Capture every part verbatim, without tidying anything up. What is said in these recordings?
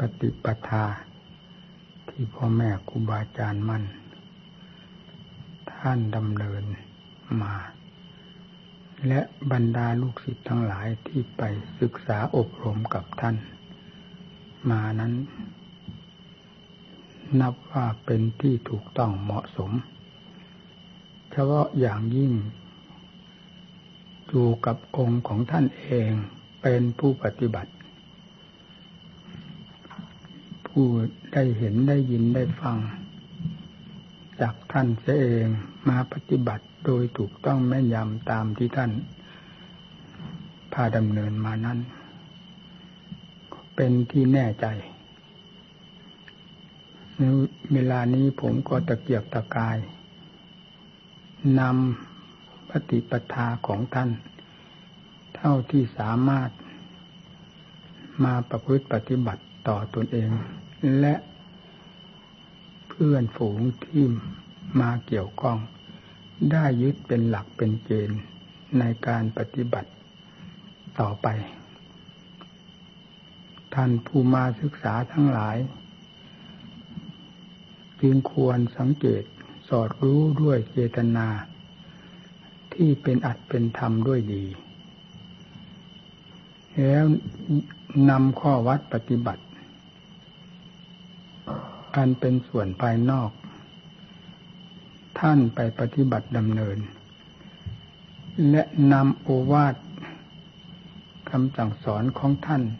ฏิปทาที่พ่อแม่ครูบาอาจารย์มั่นท่านดำเนินมาและบรรดาลูกศิษย์ทั้งหลายที่ไปศึกษาอบรมกับท่านมานั้นนับว่าเป็นที่ถูกต้องเหมาะสมเฉพาะอย่างยิ่งอยู่กับองค์ของท่านเองเป็นผู้ปฏิบัติผู้ได้เห็นได้ยินได้ฟังจากท่านเสียเองมาปฏิบัติโดยถูกต้องแม่นยำตามที่ท่านพาดำเนินมานั้นเป็นที่แน่ใจในเวลานี้ผมก็ตะเกียกตะกายนำปฏิปทาของท่านเท่าที่สามารถมาประพฤติปฏิบัติต่อตนเองและเพื่อนฝูงที่มาเกี่ยวข้องได้ยึดเป็นหลักเป็นเกณฑ์ในการปฏิบัติต่อไปท่านผู้มาศึกษาทั้งหลายจึงควรสังเกตสอดรู้ด้วยเจตนาที่เป็นอัตเป็นธรรมด้วยดีแล้วนำข้อวัดปฏิบัติอันเป็นส่วนภายนอกท่านไปปฏิบัติดำเนินและนำโอวาทคำสั่งสอนของท่าน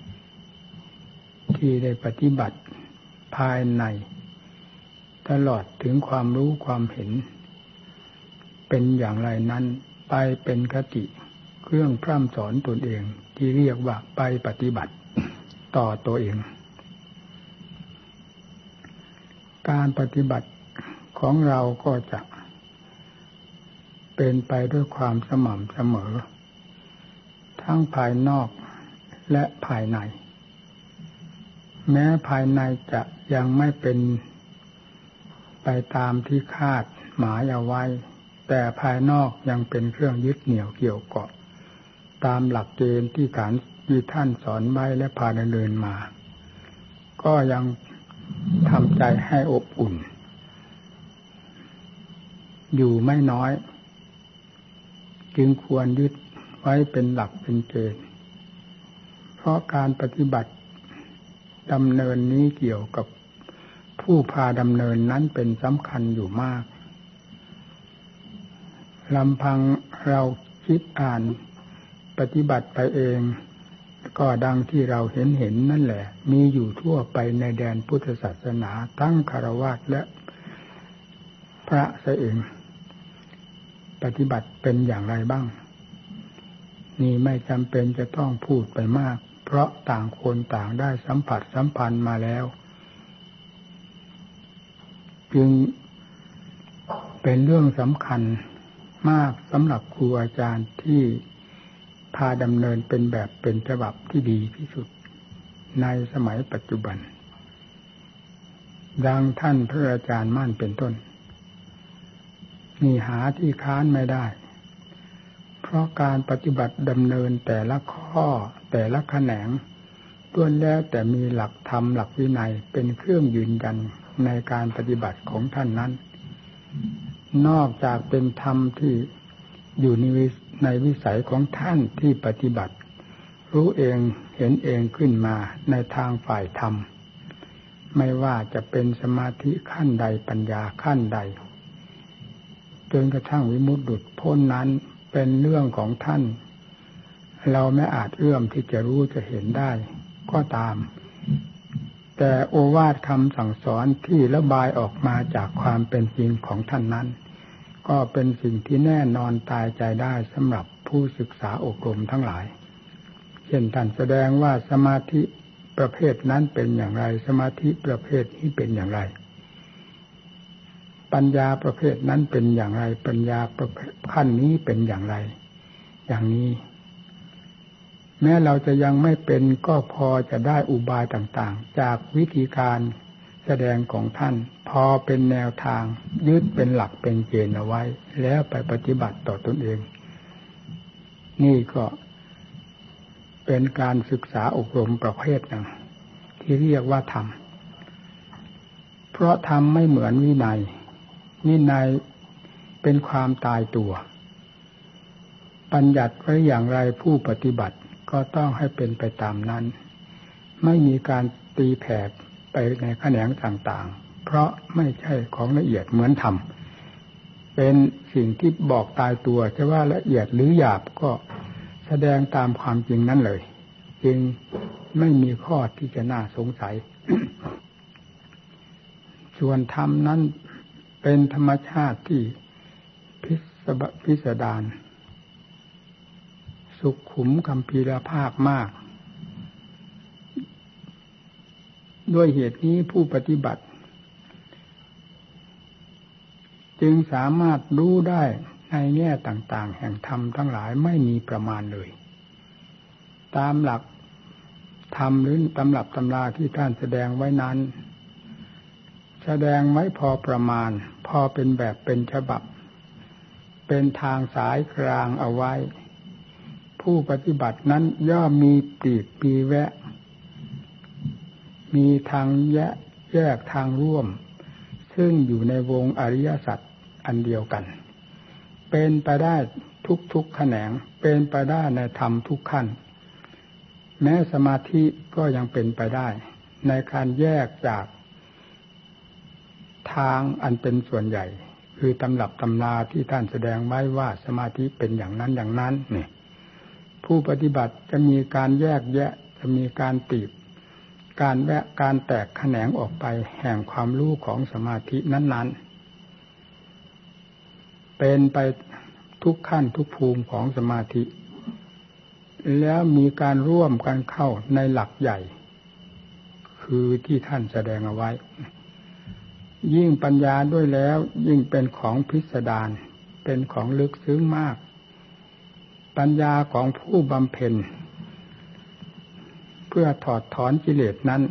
ที่ได้ปฏิบัติภายในตลอดถึงความรู้ความเห็นเป็นอย่างไรนั้นไปเป็นคติเครื่องพร่ำสอนตนเองที่เรียกว่าไปปฏิบัติต่อตัวเองการปฏิบัติของเราก็จะเป็นไปด้วยความสม่ำเสมอทั้งภายนอกและภายในแม้ภายในจะยังไม่เป็นไปตามที่คาดหมายเอาไว้แต่ภายนอกยังเป็นเครื่องยึดเหนี่ยวเกี่ยวเกาะตามหลักเกณฑ์ที่การที่ท่านสอนไว้และพาดำเนินมาก็ยังทำใจให้อบอุ่นอยู่ไม่น้อยจึงควรยึดไว้เป็นหลักเป็นเกณฑ์เพราะการปฏิบัติดำเนินนี้เกี่ยวกับผู้พาดำเนินนั้นเป็นสำคัญอยู่มากลำพังเราคิดอ่านปฏิบัติไปเองก็ดังที่เราเห็นเห็นนั่นแหละมีอยู่ทั่วไปในแดนพุทธศาสนาทั้งฆราวาสและพระเสเองปฏิบัติเป็นอย่างไรบ้างนี่ไม่จำเป็นจะต้องพูดไปมากเพราะต่างคนต่างได้สัมผัสสัมพันธ์มาแล้วจึงเป็นเรื่องสำคัญมากสำหรับครูอาจารย์ที่พาดำเนินเป็นแบบเป็นฉบับที่ดีที่สุดในสมัยปัจจุบันดังท่านพระอาจารย์มั่นเป็นต้นนี่หาที่ค้านไม่ได้เพราะการปฏิบัติดำเนินแต่ละข้อแต่ละแขนงล้วนแล้วแต่มีหลักธรรมหลักวินัยเป็นเครื่องยืนยันในการปฏิบัติของท่านนั้นนอกจากเป็นธรรมที่อยู่ในในวิสัยของท่านที่ปฏิบัติรู้เองเห็นเองขึ้นมาในทางฝ่ายธรรมไม่ว่าจะเป็นสมาธิขั้นใดปัญญาขั้นใดจนกระทั่งวิมุตติหลุดพ้นนั้นเป็นเรื่องของท่านเราไม่อาจเอื้อมที่จะรู้จะเห็นได้ก็ตามแต่โอวาทคำสั่งสอนที่ระบายออกมาจากความเป็นจริงของท่านนั้นก็เป็นสิ่งที่แน่นอนตายใจได้สำหรับผู้ศึกษาอบรมทั้งหลายเช่นท่านแสดงว่าสมาธิประเภทนั้นเป็นอย่างไรสมาธิประเภทนี้เป็นอย่างไรปัญญาประเภทนั้นเป็นอย่างไรปัญญาประเภทขั้นนี้เป็นอย่างไรอย่างนี้แม้เราจะยังไม่เป็นก็พอจะได้อุบายต่างๆจากวิธีการแสดงของท่านพอเป็นแนวทางยึดเป็นหลักเป็นเกณฑ์เอาไว้แล้วไปปฏิบัติต่อตนเองนี่ก็เป็นการศึกษาอบรมประเภทหนึ่งทที่เรียกว่าธรรมเพราะธรรมไม่เหมือนวินัยวินัยเป็นความตายตัวบัญญัติไว้อย่างไรผู้ปฏิบัติก็ต้องให้เป็นไปตามนั้นไม่มีการตีแผ่ไปในแขนงต่างๆเพราะไม่ใช่ของละเอียดเหมือนธรรมเป็นสิ่งที่บอกตายตัวจะว่าละเอียดหรือหยาบก็แสดงตามความจริงนั้นเลยจึงไม่มีข้อที่จะน่าสงสัย ส่วนธรรมนั้นเป็นธรรมชาติที่พิสดารพิสดารสุขุมคัมภีรภาพมากด้วยเหตุนี้ผู้ปฏิบัติจึงสามารถรู้ได้ในแง่ต่างๆแห่งธรรมทั้งหลายไม่มีประมาณเลยตามหลักธรรมหรือตำรับตำราที่ท่านแสดงไว้นั้นแสดงไว้พอประมาณพอเป็นแบบเป็นฉบับเป็นทางสายกลางเอาไว้ผู้ปฏิบัตินั้นย่อมมีปลีกมีแวะมีทางแยกแยกทางร่วมซึ่งอยู่ในวงอริยสัจอันเดียวกันเป็นไปได้ทุกๆแขนงเป็นไปได้ในธรรมทุกขั้นแม้สมาธิก็ยังเป็นไปได้ในการแยกจากทางอันเป็นส่วนใหญ่คือตำรับตำราที่ท่านแสดงไว้ว่าสมาธิเป็นอย่างนั้นอย่างนั้นนี่ผู้ปฏิบัติจะมีการแยกแยะจะมีการตีบการแวะการแตกแขนงออกไปแห่งความรู้ของสมาธินั้นๆเป็นไปทุกขั้นทุกภูมิของสมาธิแล้วมีการร่วมกันเข้าในหลักใหญ่คือที่ท่านแสดงเอาไว้ยิ่งปัญญาด้วยแล้วยิ่งเป็นของพิสดารเป็นของลึกซึ้งมากปัญญาของผู้บำเพ็ญเพื่อถอดถอนกิเลสนั้น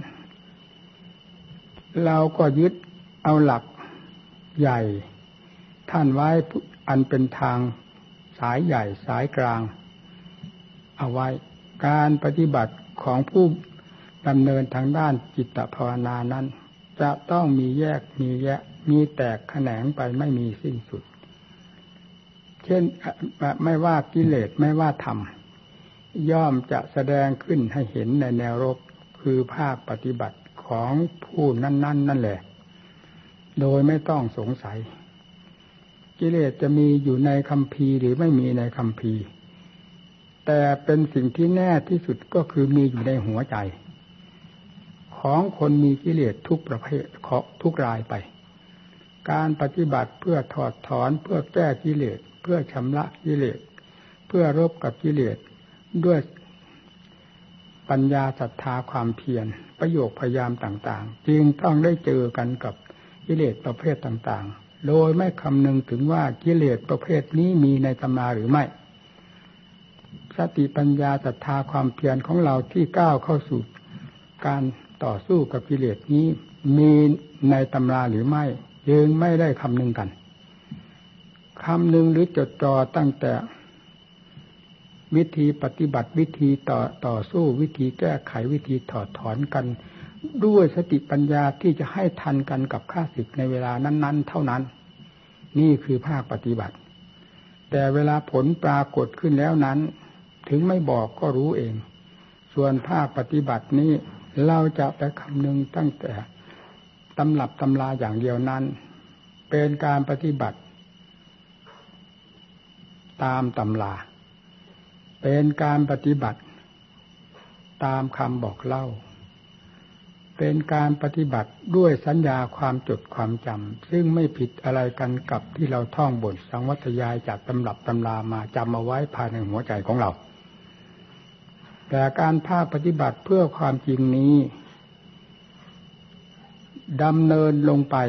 เราก็ยึดเอาหลักใหญ่ท่านไว้อันเป็นทางสายใหญ่สายกลางเอาไว้การปฏิบัติของผู้ดำเนินทางด้านจิตภาวนานั้นจะต้องมีแยกมีแยะมีแตกแขนงไปไม่มีสิ้นสุดเช่นไม่ว่ากิเลสไม่ว่าธรรมย่อมจะแสดงขึ้นให้เห็นในแนวรบคือภาคปฏิบัติของผู้นั้นๆ น, นั่นแหละโดยไม่ต้องสงสัยกิเลสจะมีอยู่ในคัมภีร์หรือไม่มีในคัมภีร์แต่เป็นสิ่งที่แน่ที่สุดก็คือมีอยู่ในหัวใจของคนมีกิเลสทุกประเภททุกรายไปการปฏิบัติเพื่อถอดถอนเพื่อแก้กิเลสเพื่อชำระกิเลสเพื่อรบกับกิเลสด้วยปัญญาศรัทธาความเพียรประโยคพยายามต่างๆจึงต้องได้เจอกันกับกิเลสประเภทต่างๆโดยไม่คำนึงถึงว่ากิเลสประเภทนี้มีในตำราหรือไม่สติปัญญาศรัทธาความเพียรของเราที่ก้าวเข้าสู่การต่อสู้กับกิเลสนี้มีในตำราหรือไม่ยังไม่ได้คำนึงกันคำนึงหรือจดจ่อตั้งแต่วิธีปฏิบัติวิธีต่อต่อสู้วิธีแก้ไขวิธีถอดถอนกันด้วยสติปัญญาที่จะให้ทันกันกับข้าศึกในเวลานั้นๆเท่านั้นนี่คือภาคปฏิบัติแต่เวลาผลปรากฏขึ้นแล้วนั้นถึงไม่บอกก็รู้เองส่วนภาคปฏิบัตินี้เราจะไปคำนึงตั้งแต่ตำรับตำราอย่างเดียวนั้นเป็นการปฏิบัติตามตำราเป็นการปฏิบัติตามคำบอกเล่าเป็นการปฏิบัติด้วยสัญญาความจดความจำซึ่งไม่ผิดอะไรกันกับที่เราท่องบทสังวัตยายจากตำรับตำรามาจำเอาไว้ภายในหัวใจของเราแต่การภาคปฏิบัติเพื่อความจริงนี้ดำเนินลงไป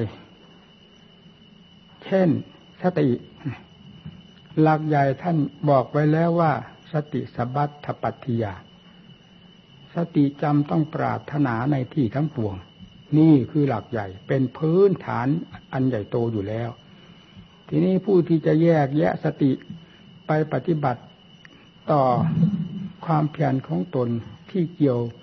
เช่นสติหลักใหญ่ท่านบอกไว้แล้วว่าสติสัพพัทธปัฏฐิยาสติจำต้องปรารถนาในที่ทั้งปวงนี่คือหลักใหญ่เป็นพื้นฐานอันใหญ่โตอยู่แล้วทีนี้ผู้ที่จะแยกแยะสติไปปฏิบัติต่อความเพียรของตนที่เกี่ยว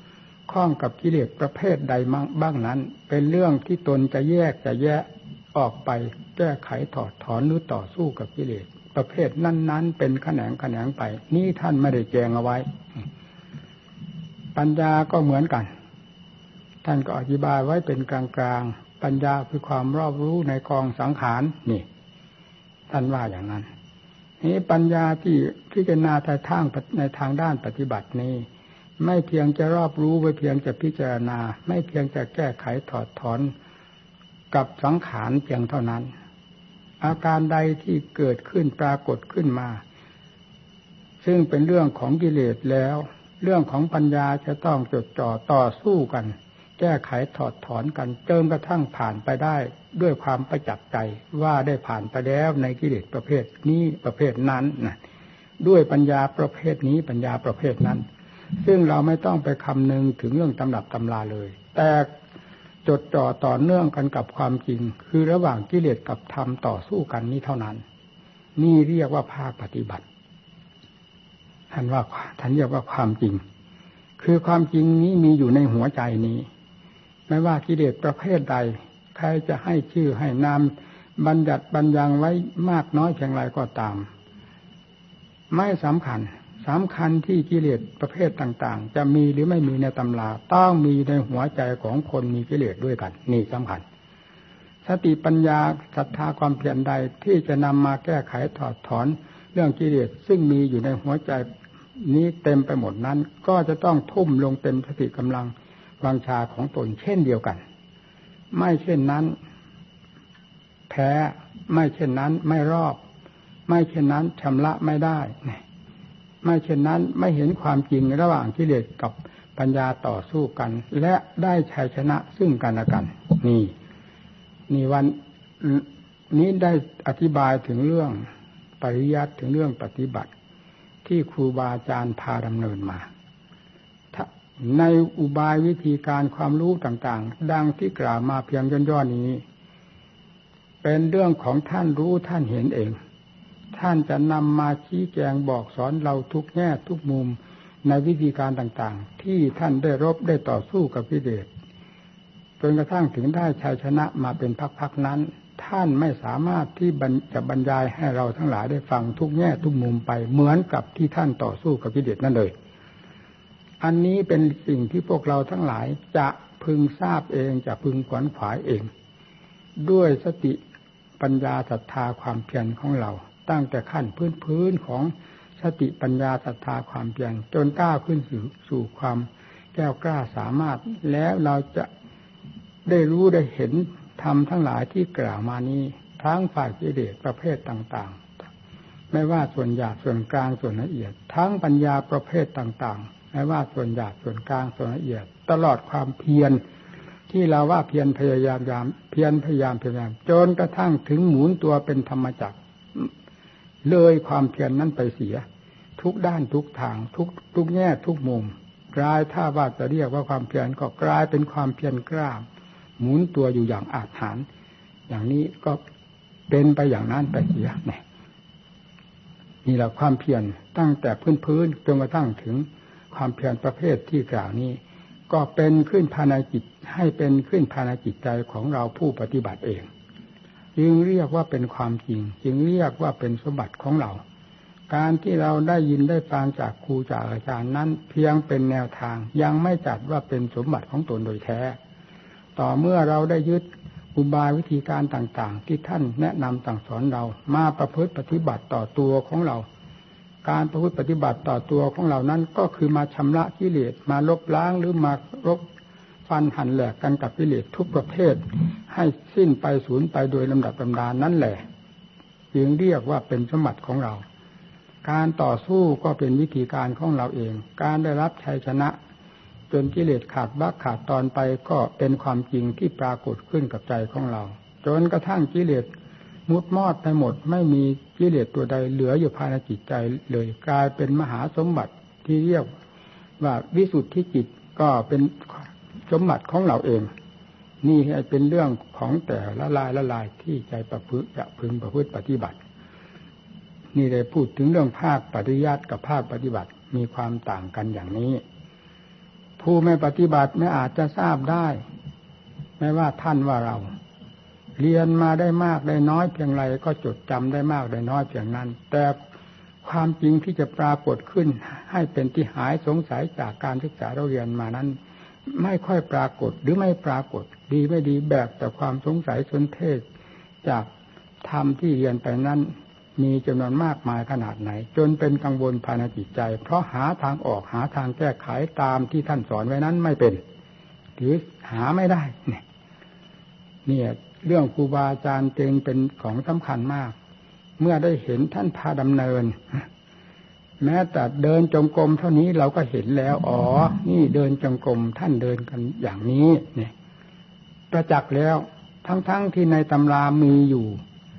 ข้องกับกิเลสประเภทใดบ้างนั้นเป็นเรื่องที่ตนจะแยกจะแยะออกไปแก้ไขถอดถอนหรือต่อสู้กับกิเลสประเภทนั้นๆเป็นแขนงแขนงไปนี่ท่านไม่ได้แจงเอาไว้ปัญญาก็เหมือนกันท่านก็อธิบายไว้เป็นกลางๆปัญญาคือความรอบรู้ในกองสังขารนี่ท่านว่าอย่างนั้นนี้ปัญญาที่พิจารณาในทางในทางด้านปฏิบัตินี้ไม่เพียงจะรอบรู้ไม่เพียงจะพิจารณาไม่เพียงจะแก้ไขถอดถอนกับสังขารเพียงเท่านั้นอาการใดที่เกิดขึ้นปรากฏขึ้นมาซึ่งเป็นเรื่องของกิเลสแล้วเรื่องของปัญญาจะต้องจดจ่อต่อสู้กันแก้ไขถอดถอนกันจนกระทั่งผ่านไปได้ด้วยความประจักษ์ใจว่าได้ผ่านไปแล้วในกิเลสประเภทนี้ประเภทนั้นนะด้วยปัญญาประเภทนี้ปัญญาประเภทนั้นซึ่งเราไม่ต้องไปคำนึงถึงเรื่องตำรับตำราเลยแต่จดจ่อต่อเนื่องกันกับความจริงคือระหว่างกิเลสกับธรรมต่อสู้กันนี้เท่านั้นนี่เรียกว่าภาคปฏิบัติท่านว่าท่านเรียกว่าความจริงคือความจริงนี้มีอยู่ในหัวใจนี้ไม่ว่ากิเลสประเภทใดใครจะให้ชื่อให้นามบัญญัติบรรยังไว้มากน้อยเพียงไรก็ตามไม่สำคัญสำคัญที่กิเลสประเภทต่างๆจะมีหรือไม่มีในตำราต้องมีในหัวใจของคนมีกิเลสด้วยกันนี่สำคัญสติปัญญาศรัทธาความเพียรใดที่จะนำมาแก้ไขถอดถอนเรื่องกิเลสซึ่งมีอยู่ในหัวใจนี้เต็มไปหมดนั้นก็จะต้องทุ่มลงเต็มสติกำลังวังชาของตนเช่นเดียวกันไม่เช่นนั้นแพ้ไม่เช่นนั้นไม่รอบไม่เช่นนั้นชำระไม่ได้ไม่เช่นนั้นไม่เห็นความจริงระหว่างกิเลสกับปัญญาต่อสู้กันและได้ชัยชนะซึ่งกันและกันนี่นี่วันนี้ได้อธิบายถึงเรื่องปริยัติถึงเรื่องปฏิบัติที่ครูบาอาจารย์พาดำเนินมาในอุบายวิธีการความรู้ต่างๆดังที่กล่าวมาเพียงย่อๆนี้เป็นเรื่องของท่านรู้ท่านเห็นเองท่านจะนำมาชี้แจงบอกสอนเราทุกแง่ทุกมุมในวิธีการต่างๆที่ท่านได้รบได้ต่อสู้กับกิเลสจนกระทั่งถึงได้ชัยชนะมาเป็นพักๆนั้นท่านไม่สามารถที่จะบรรยายให้เราทั้งหลายได้ฟังทุกแง่ทุกมุมไปเหมือนกับที่ท่านต่อสู้กับกิเลสนั่นเลยอันนี้เป็นสิ่งที่พวกเราทั้งหลายจะพึงทราบเองจะพึงขวนขวายเองด้วยสติปัญญาศรัทธาความเพียรของเราตั้งแต่ขั้นพื้นๆของสติปัญญาศรัทธาความเพียรจนก้าวขึ้นสู่สู่ความแก้วกล้าสามารถแล้วเราจะได้รู้ได้เห็นธรรมทั้งหลายที่กล่าวมานี้ทั้งฝ่ายกิเลสประเภทต่างๆไม่ว่าส่วนหยาบส่วนกลางส่วนละเอียดทั้งปัญญาประเภทต่างๆไม่ว่าส่วนหยาบส่วนกลางส่วนละเอียดตลอดความเพียรที่เราว่าเพียรพยายามยามเพียรพยายามพยายามจนกระทั่งถึงหมุนตัวเป็นธรรมจักรเลยความเพียรนั้นไปเสียทุกด้านทุกทางทุกทุกแง่ทุกมุมกลายถ้าว่าจะเรียกว่าความเพียรก็กลายเป็นความเพียรกล้าหมุนตัวอยู่อย่างอาถรรพ์อย่างนี้ก็เป็นไปอย่างนั้นไปเสียเนี่ยนี่แหละความเพียรตั้งแต่พื้นๆจนกระทั่งถึงความเพียรประเภทที่กล่าวนี้ก็เป็นขึ้นภายในจิตให้เป็นขึ้นภายในจิตใจของเราผู้ปฏิบัติเองจึงเรียกว่าเป็นความจริงจึงเรียกว่าเป็นสมบัติของเราการที่เราได้ยินได้ฟังจากครูจากอาจารย์นั้นเพียงเป็นแนวทางยังไม่จัดว่าเป็นสมบัติของตนโดยแท้ต่อเมื่อเราได้ยึดอุบายวิธีการต่างๆที่ท่านแนะนำสั่งสอนเรามาประพฤติปฏิบัติต่อตัวของเราการประพฤติปฏิบัติต่อตัวของเรานั้นก็คือมาชำระกิเลสมาลบล้างหรือมารบฟันหั่นแหลกกันกับกิเลสทุกประเภทให้สิ้นไปสูญไปโดยลำดับลำดานั่นแหละจึงเรียกว่าเป็นสมบัติของเราการต่อสู้ก็เป็นวิธีการของเราเองการได้รับชัยชนะจนกิเลสขาดบักขาดตอนไปก็เป็นความจริงที่ปรากฏขึ้นกับใจของเราจนกระทั่งกิเลสมุดมอดไปหมดไม่มีกิเลสตัวใดเหลืออยู่ภายในจิตใจเลยกลายเป็นมหาสมบัติที่เรียกว่าวิสุทธิจิตก็เป็นสมบัติของเราเองนี่เป็นเรื่องของแต่ละลายละลายที่ใจประพฤติจะพึงประพฤติปฏิบัตินี่ได้พูดถึงเรื่องภาคปฏิยัติกับภาคปฏิบัติมีความต่างกันอย่างนี้ผผู้ไม่ปฏิบัติไม่อาจจะทราบได้ไม่ว่าท่านว่าเราเรียนมาได้มากได้น้อยเพียงไรก็จดจำได้มากได้น้อยเพียงนั้นแต่ความจริงที่จะปรากฏขึ้นให้เป็นที่หายสงสัยจากการศึกษาเราเรียนมานั้นไม่ค่อยปรากฏหรือไม่ปรากฏดีไม่ดีแบบแต่ความสงสัยสนเทศจากธรรมที่เรียนไปนั้นมีจำนวนมากมายขนาดไหนจนเป็นกังวลภายในจิตใจเพราะหาทางออกหาทางแก้ไขตามที่ท่านสอนไว้นั้นไม่เป็นหรือหาไม่ได้เนี่ยเนี่ยเรื่องครูบาอาจารย์จึงเป็นของสำคัญมากเมื่อได้เห็นท่านพาดำเนินแม้แต่เดินจงกรมเท่านี้เราก็เห็นแล้วอ๋อนี่เดินจงกรมท่านเดินกันอย่างนี้เนี่ยประจักษ์แล้วทั้งๆ ท, ที่ในตำรามีอยู่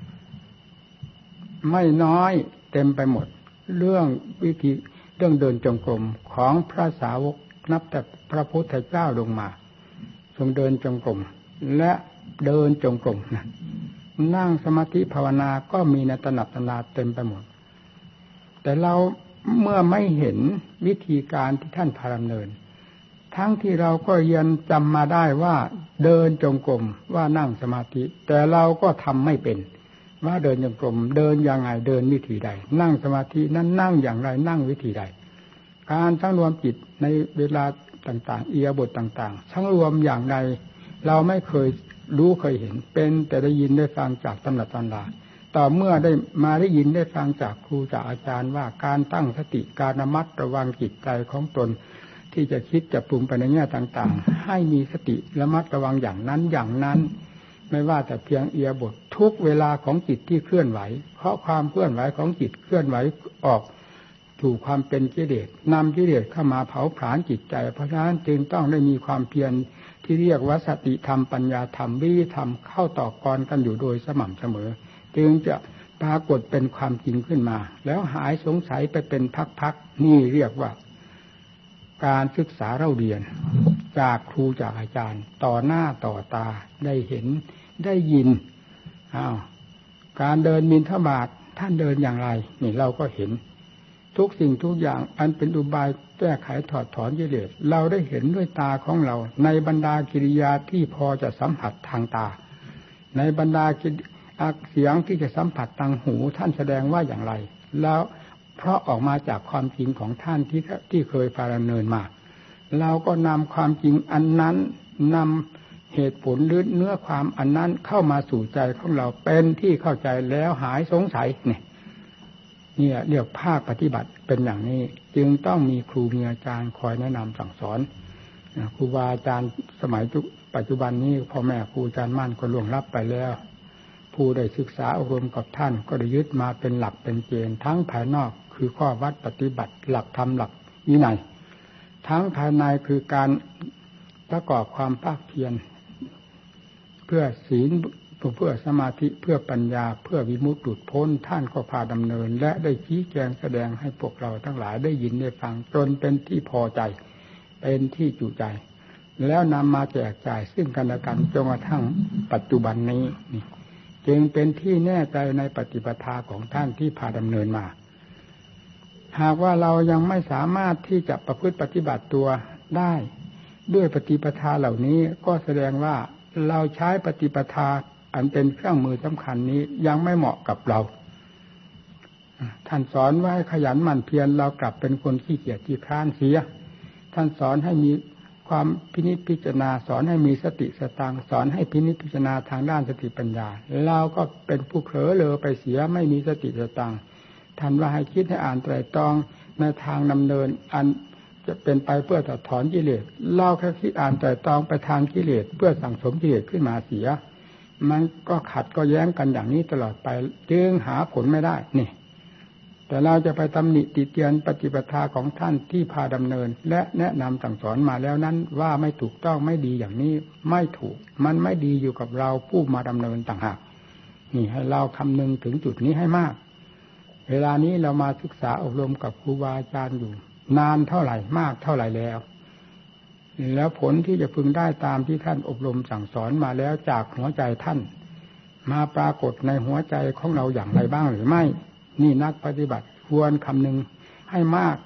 ไม่น้อยเต็มไปหมดเรื่องวิธีเรื่องเดินจงกรมของพระสาวกนับแต่พระพุทธเจ้าลงมาทรงเดินจงกรมและเดินจงกรมนะนั่งสมาธิภาวนาก็มีในตำรับตำราเต็มไปหมดแต่เราเมื่อไม่เห็นวิธีการที่ท่านพาดำเนินทั้งที่เราก็ยังจำมาได้ว่าเดินจงกรมว่านั่งสมาธิแต่เราก็ทำไม่เป็นว่าเดินจงกรมเดินยังไงเดินวิธีใดนั่งสมาธินั้นนั่งอย่างไรนั่งวิธีใดการทั้งรวมจิตในเวลาต่างๆอิริยาบถต่างๆทั้งรวมอย่างใดเราไม่เคยรู้เคยเห็นเป็นแต่ได้ยินได้ฟังจากตำรับตำราต่อเมื่อได้มาได้ยินได้ฟังจากครูจากอาจารย์ว่าการตั้งสติการระมัดระวังจิตใจของตนที่จะคิดจะปรุงไปในแง่ต่างๆให้มีสติระมัดระวังอย่างนั้นอย่างนั้นไม่ว่าแต่เพียงอิริยาบถทุกเวลาของจิตที่เคลื่อนไหวเพราะความเคลื่อนไหวของจิตเคลื่อนไหวออกถูกความเป็นกิเลสนำกิเลสเข้ามาเผาผลาญจิตใจเพราะฉะนั้นจึงต้องได้มีความเพียรที่เรียกว่าสติธรรมปัญญาธรรมวิริยธรรมเข้าต่อกรกันอยู่โดยสม่ำเสมอจึงจะปรากฏเป็นความจริงขึ้นมาแล้วหายสงสัยไปเป็นพักๆนี่เรียกว่าการศึกษาเราเรียนจากครูจากอาจารย์ต่อหน้าต่อตาได้เห็นได้ยินอ้าวการเดินบิณฑบาตท่านเดินอย่างไรนี่เราก็เห็นทุกสิ่งทุกอย่างอันเป็นอุบายแก้ไขถอดถอนกิเลสเราได้เห็นด้วยตาของเราในบรรดากิริยาที่พอจะสัมผัสทางตาในบรรดาเสียงที่จะสัมผัสทางหูท่านแสดงว่าอย่างไรแล้วเพราะออกมาจากความจริงของท่านที่ที่เคยพาดำเนินมาเราก็นำความจริงอันนั้นนำเหตุผลหรือเนื้อความอันนั้นเข้ามาสู่ใจของเราเป็นที่เข้าใจแล้วหายสงสัยเนี่ยเนี่ยเรียกภาคปฏิบัติเป็นอย่างนี้จึงต้องมีครูมีอาจารย์คอยแนะนำสั่งสอนครูบาอาจารย์สมัยปัจจุบันนี้พ่อแม่ครูอาจารย์มั่นก็ล่วงลับไปแล้วผู้ได้ศึกษาอบรมกับท่านก็ได้ยึดมาเป็นหลักเป็นเกณฑ์ทั้งภายนอกคือข้อวัดปฏิบัติหลักธรรมหลักวินัยทั้งภายในคือการประกอบความภาคเพียรเพื่อศีลเพื่อสมาธิเพื่อปัญญาเพื่อวิมุตติหลุดพ้นท่านก็พาดำเนินและได้ชี้แจงแสดงให้พวกเราทั้งหลายได้ยินได้ฟังจนเป็นที่พอใจเป็นที่จุใจแล้วนำมาแจกจ่ายซึ่งกันและกันจนกระทั่งปัจจุบันนี้นี่จึงเป็นที่แน่ใจในปฏิปทาของท่านที่พาดำเนินมาหากว่าเรายังไม่สามารถที่จะประพฤติปฏิบัติตัวได้ด้วยปฏิปทาเหล่านี้ก็แสดงว่าเราใช้ปฏิปทาอันเป็นเครื่องมือสำคัญนี้ยังไม่เหมาะกับเราท่านสอนว่าให้ขยันหมั่นเพียรเรากลับเป็นคนขี้เกียจขี้คร้านเสียท่านสอนให้มีความพินิจพิจารณาสอนให้มีสติสตังสอนให้พินิจพิจารณาทางด้านสติปัญญาเราก็เป็นผู้เผลอเลอไปเสียไม่มีสติสตังท่านว่าให้คิดให้อ่านไตรตรองในทางดำเนินอันจะเป็นไปเพื่อถอดถอนกิเลสเราแค่คิดอ่านไตรตรองไปทางกิเลสเพื่อสั่งสมกิเลสขึ้นมาเสียมันก็ขัดก็แย้งกันอย่างนี้ตลอดไปจึงหาผลไม่ได้นี่แต่เราจะไปตำหนิติเตียนปฏิปทาของท่านที่พาดำเนินและแนะนำสั่งสอนมาแล้วนั้นว่าไม่ถูกต้องไม่ดีอย่างนี้ไม่ถูกมันไม่ดีอยู่กับเราผู้มาดำเนินต่างหากนี่ให้เราคำนึงถึงจุดนี้ให้มากเวลานี้เรามาศึกษาอบรมกับครูบาอาจารย์อยู่นานเท่าไหร่มากเท่าไหร่แล้วแล้วผลที่จะพึงได้ตามที่ท่านอบรมสั่งสอนมาแล้วจากหัวใจท่านมาปรากฏในหัวใจของเราอย่างไรบ้างหรือไม่นี่นักปฏิบัติควรคำนึงให้มาก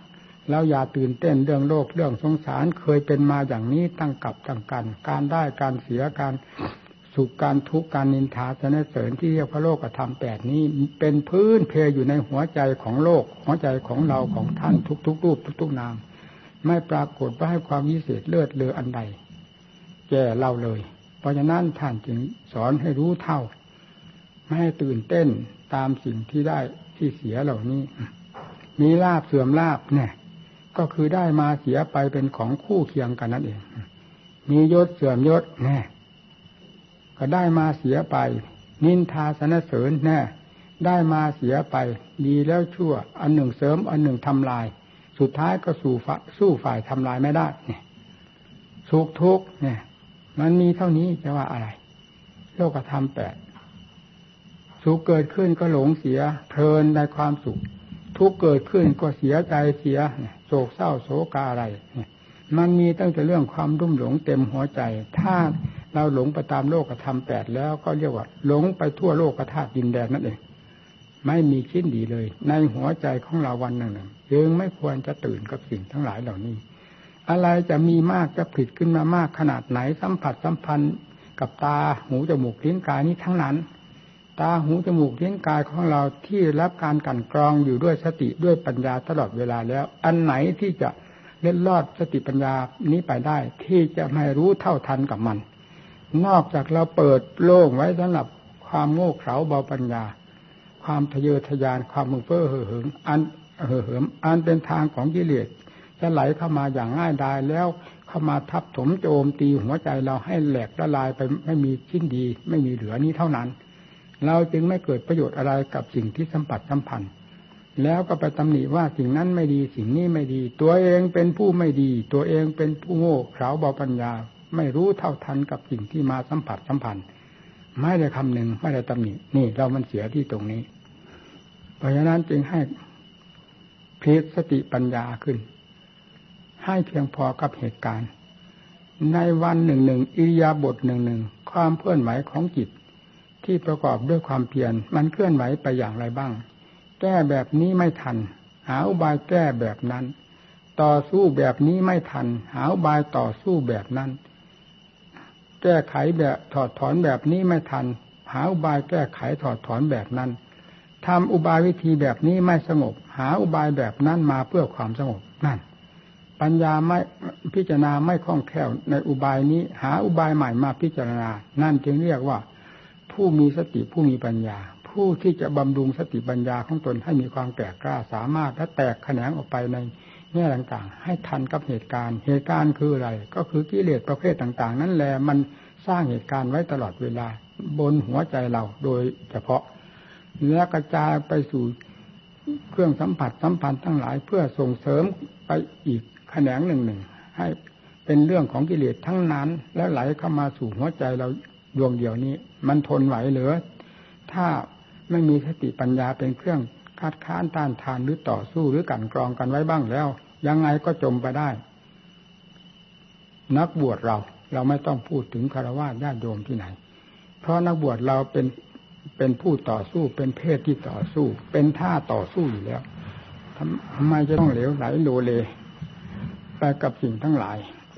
แล้วอย่าตื่นเต้นเรื่องโลกเรื่องสงสารเคยเป็นมาอย่างนี้ตั้งกับตั้งกันการได้การเสียการสุขการทุกข์การนินทาสรรเสริญที่เรียกพระโลกธรรมแปดนี้เป็นพื้นเพอยู่ในหัวใจของโลกหัวใจของเราของท่านทุกๆรูปทุกๆนามไม่ปรากฏว่าให้ความวิเศษเลิศเลออันใดแก่เราเลยเพราะฉะนั้นท่านจึงสอนให้รู้เท่าไม่ให้ตื่นเต้นตามสิ่งที่ได้ที่เสียเหล่านี้มีลาภเสื่อมลาภเนี่ยก็คือได้มาเสียไปเป็นของคู่เคียงกันนั่นเองมียศเสื่อมยศแน่ก็ได้มาเสียไปนินทาสรรเสริญแน่ได้มาเสียไปดีแล้วชั่วอันหนึ่งเสริมอันหนึ่งทำลายสุดท้ายก็สู้สู้ฝ่ายทำลายไม่ได้เนี่ยสุขทุกข์เนี่ยมันมีเท่านี้จะว่าอะไรโลกธรรมแปดสุขเกิดขึ้นก็หลงเสียเพลินในความสุขทุกข์เกิดขึ้นก็เสียใจเสียโศกเศร้าโศกาอะไรมันมีตั้งแต่เรื่องความรุ่มหลงเต็มหัวใจถ้าเราหลงไปตามโลกธรรมแปดแล้วก็เรียกว่าหลงไปทั่วโลกธาตุดินแดนนั่นเองไม่มีชิ้นดีเลยในหัวใจของเราวันหนึ่งจึงไม่ควรจะตื่นกับสิ่งทั้งหลายเหล่านี้อะไรจะมีมากจะผลิตขึ้นมามากขนาดไหนสัมผัสสัมพันธ์กับตาหูจมูกลิ้นกายนี้ทั้งนั้นตาหูจมูกลิ้นกายของเราที่รับการกลั่นกรองอยู่ด้วยสติด้วยปัญญาตลอดเวลาแล้วอันไหนที่จะเล็ดลอดสติปัญญานี้ไปได้ที่จะไม่รู้เท่าทันกับมันนอกจากเราเปิดโล่งไว้สำหรับความโง่เขลาเบาปัญญาความทะเยอทะยานความมึงเฟ้อเห่อเหิมอันเห่อเหิมอันเป็นทางของกิเลสจะไหลเข้ามาอย่างง่ายดายแล้วเข้ามาทับถมโจมตีหัวใจเราให้แหลกละลายไปไม่มีชิ้นดีไม่มีเหลือนี้เท่านั้นเราจึงไม่เกิดประโยชน์อะไรกับสิ่งที่สัมผัสสัมพันธ์แล้วก็ไปตำหนิว่าสิ่งนั้นไม่ดีสิ่งนี้ไม่ดีตัวเองเป็นผู้ไม่ดีตัวเองเป็นผู้โง่เขลาเบาปัญญาไม่รู้เท่าทันกับสิ่งที่มาสัมผัสสัมพันธ์ไม่ได้คำหนึ่งไม่ได้ตำหนินี่เรามันเสียที่ตรงนี้เพราะฉะนั้นจึงให้พลิกสติปัญญาขึ้นให้เพียงพอกับเหตุการณ์ในวันหนึ่งหนึ่งอิริยาบถหนึ่งหนึ่งความเคลื่อนไหวของจิตที่ประกอบด้วยความเพียรมันเคลื่อนไหวไปอย่างไรบ้างแก้แบบนี้ไม่ทันหาอุบายแก้แบบนั้นต่อสู้แบบนี้ไม่ทันหาอุบายต่อสู้แบบนั้นแก้ไขแบบถอดถอนแบบนี้ไม่ทันหาอุบายแก้ไขถอดถอนแบบนั้นทำอุบายวิธีแบบนี้ไม่สงบหาอุบายแบบนั้นมาเพื่อความสงบนั่นปัญญาไม่พิจารณาไม่คล่องแคล่วในอุบายนี้หาอุบายใหม่มาพิจารณานั่นจึงเรียกว่าผู้มีสติผู้มีปัญญาผู้ที่จะบำรุงสติปัญญาของตนให้มีความแก่กล้าสามารถและแตกแขนงออกไปในแง่ต่างๆให้ทันกับเหตุการณ์เหตุการณ์คืออะไรก็คือกิเลสประเภทต่างๆนั่นแหละมันสร้างเหตุการณ์ไว้ตลอดเวลาบนหัวใจเราโดยเฉพาะและกระจายไปสู่เครื่องสัมผัสสัมพันธ์ทั้งหลายเพื่อส่งเสริมไปอีกแขนงหนึ่งๆให้เป็นเรื่องของกิเลสทั้งนั้นแล้วไหลเข้ามาสู่หัวใจเราดวงเดียวนี้มันทนไหวหรือถ้าไม่มีสติปัญญาเป็นเครื่องคัดค้านต้านทานหรือต่อสู้หรือกั่นกรองกันไว้บ้างแล้วยังไงก็จมไปได้นักบวชเราเราไม่ต้องพูดถึงฆราวาสญาติโยมที่ไหนเพราะนักบวชเราเป็นเป็นผู้ต่อสู้เป็นเพศที่ต่อสู้เป็นท่าต่อสู้อยู่แล้วทำไมจะต้องเหลวไหลโลเลไปกับสิ่งทั้งหลาย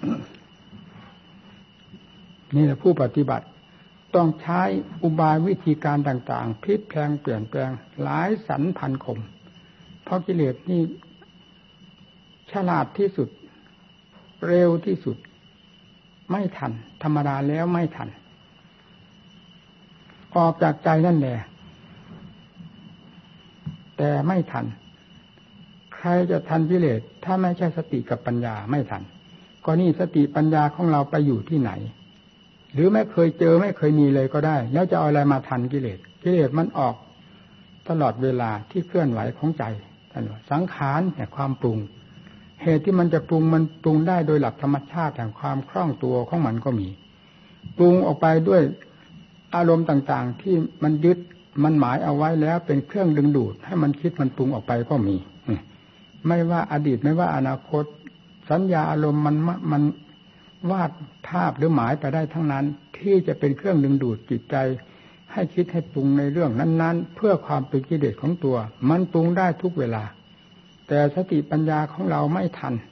นี่แหละผู้ปฏิบัติต้องใช้อุบายวิธีการต่างๆพลิกแพลงเปลี่ยนแปลงหลายสันพันคมเพราะกิเลสนี่ฉลาดที่สุดเร็วที่สุดไม่ทันธรรมดาแล้วไม่ทันออกจากใจนั่นแหละแต่ไม่ทันใครจะทันกิเลสถ้าไม่ใช่สติกับปัญญาไม่ทันก็นี่สติปัญญาของเราไปอยู่ที่ไหนหรือไม่เคยเจอไม่เคยมีเลยก็ได้แล้วจะเอาอะไรมาทันกิเลสกิเลสมันออกตลอดเวลาที่เคลื่อนไหวของใจท่านว่าสังขารแห่งความปรุงเหตุที่มันจะปรุงมันปรุงได้โดยหลักธรรมชาติแห่งความคล่องตัวของมันก็มีปรุงออกไปด้วยอารมณ์ต่างๆที่มันยึดมันหมายเอาไว้แล้วเป็นเครื่องดึงดูดให้มันคิดมันปรุงออกไปก็มีไม่ว่าอดีตไม่ว่าอนาคตสัญญาอารมณ์มันมันวาดภาพหรือหมายไปได้ทั้งนั้นที่จะเป็นเครื่องดึงดูดจิตใจให้คิดให้ปรุงในเรื่องนั้นๆเพื่อความเป็นกิเลสของตัวมันปรุงได้ทุกเวลาแต่สติปัญญาของเราไม่ทัน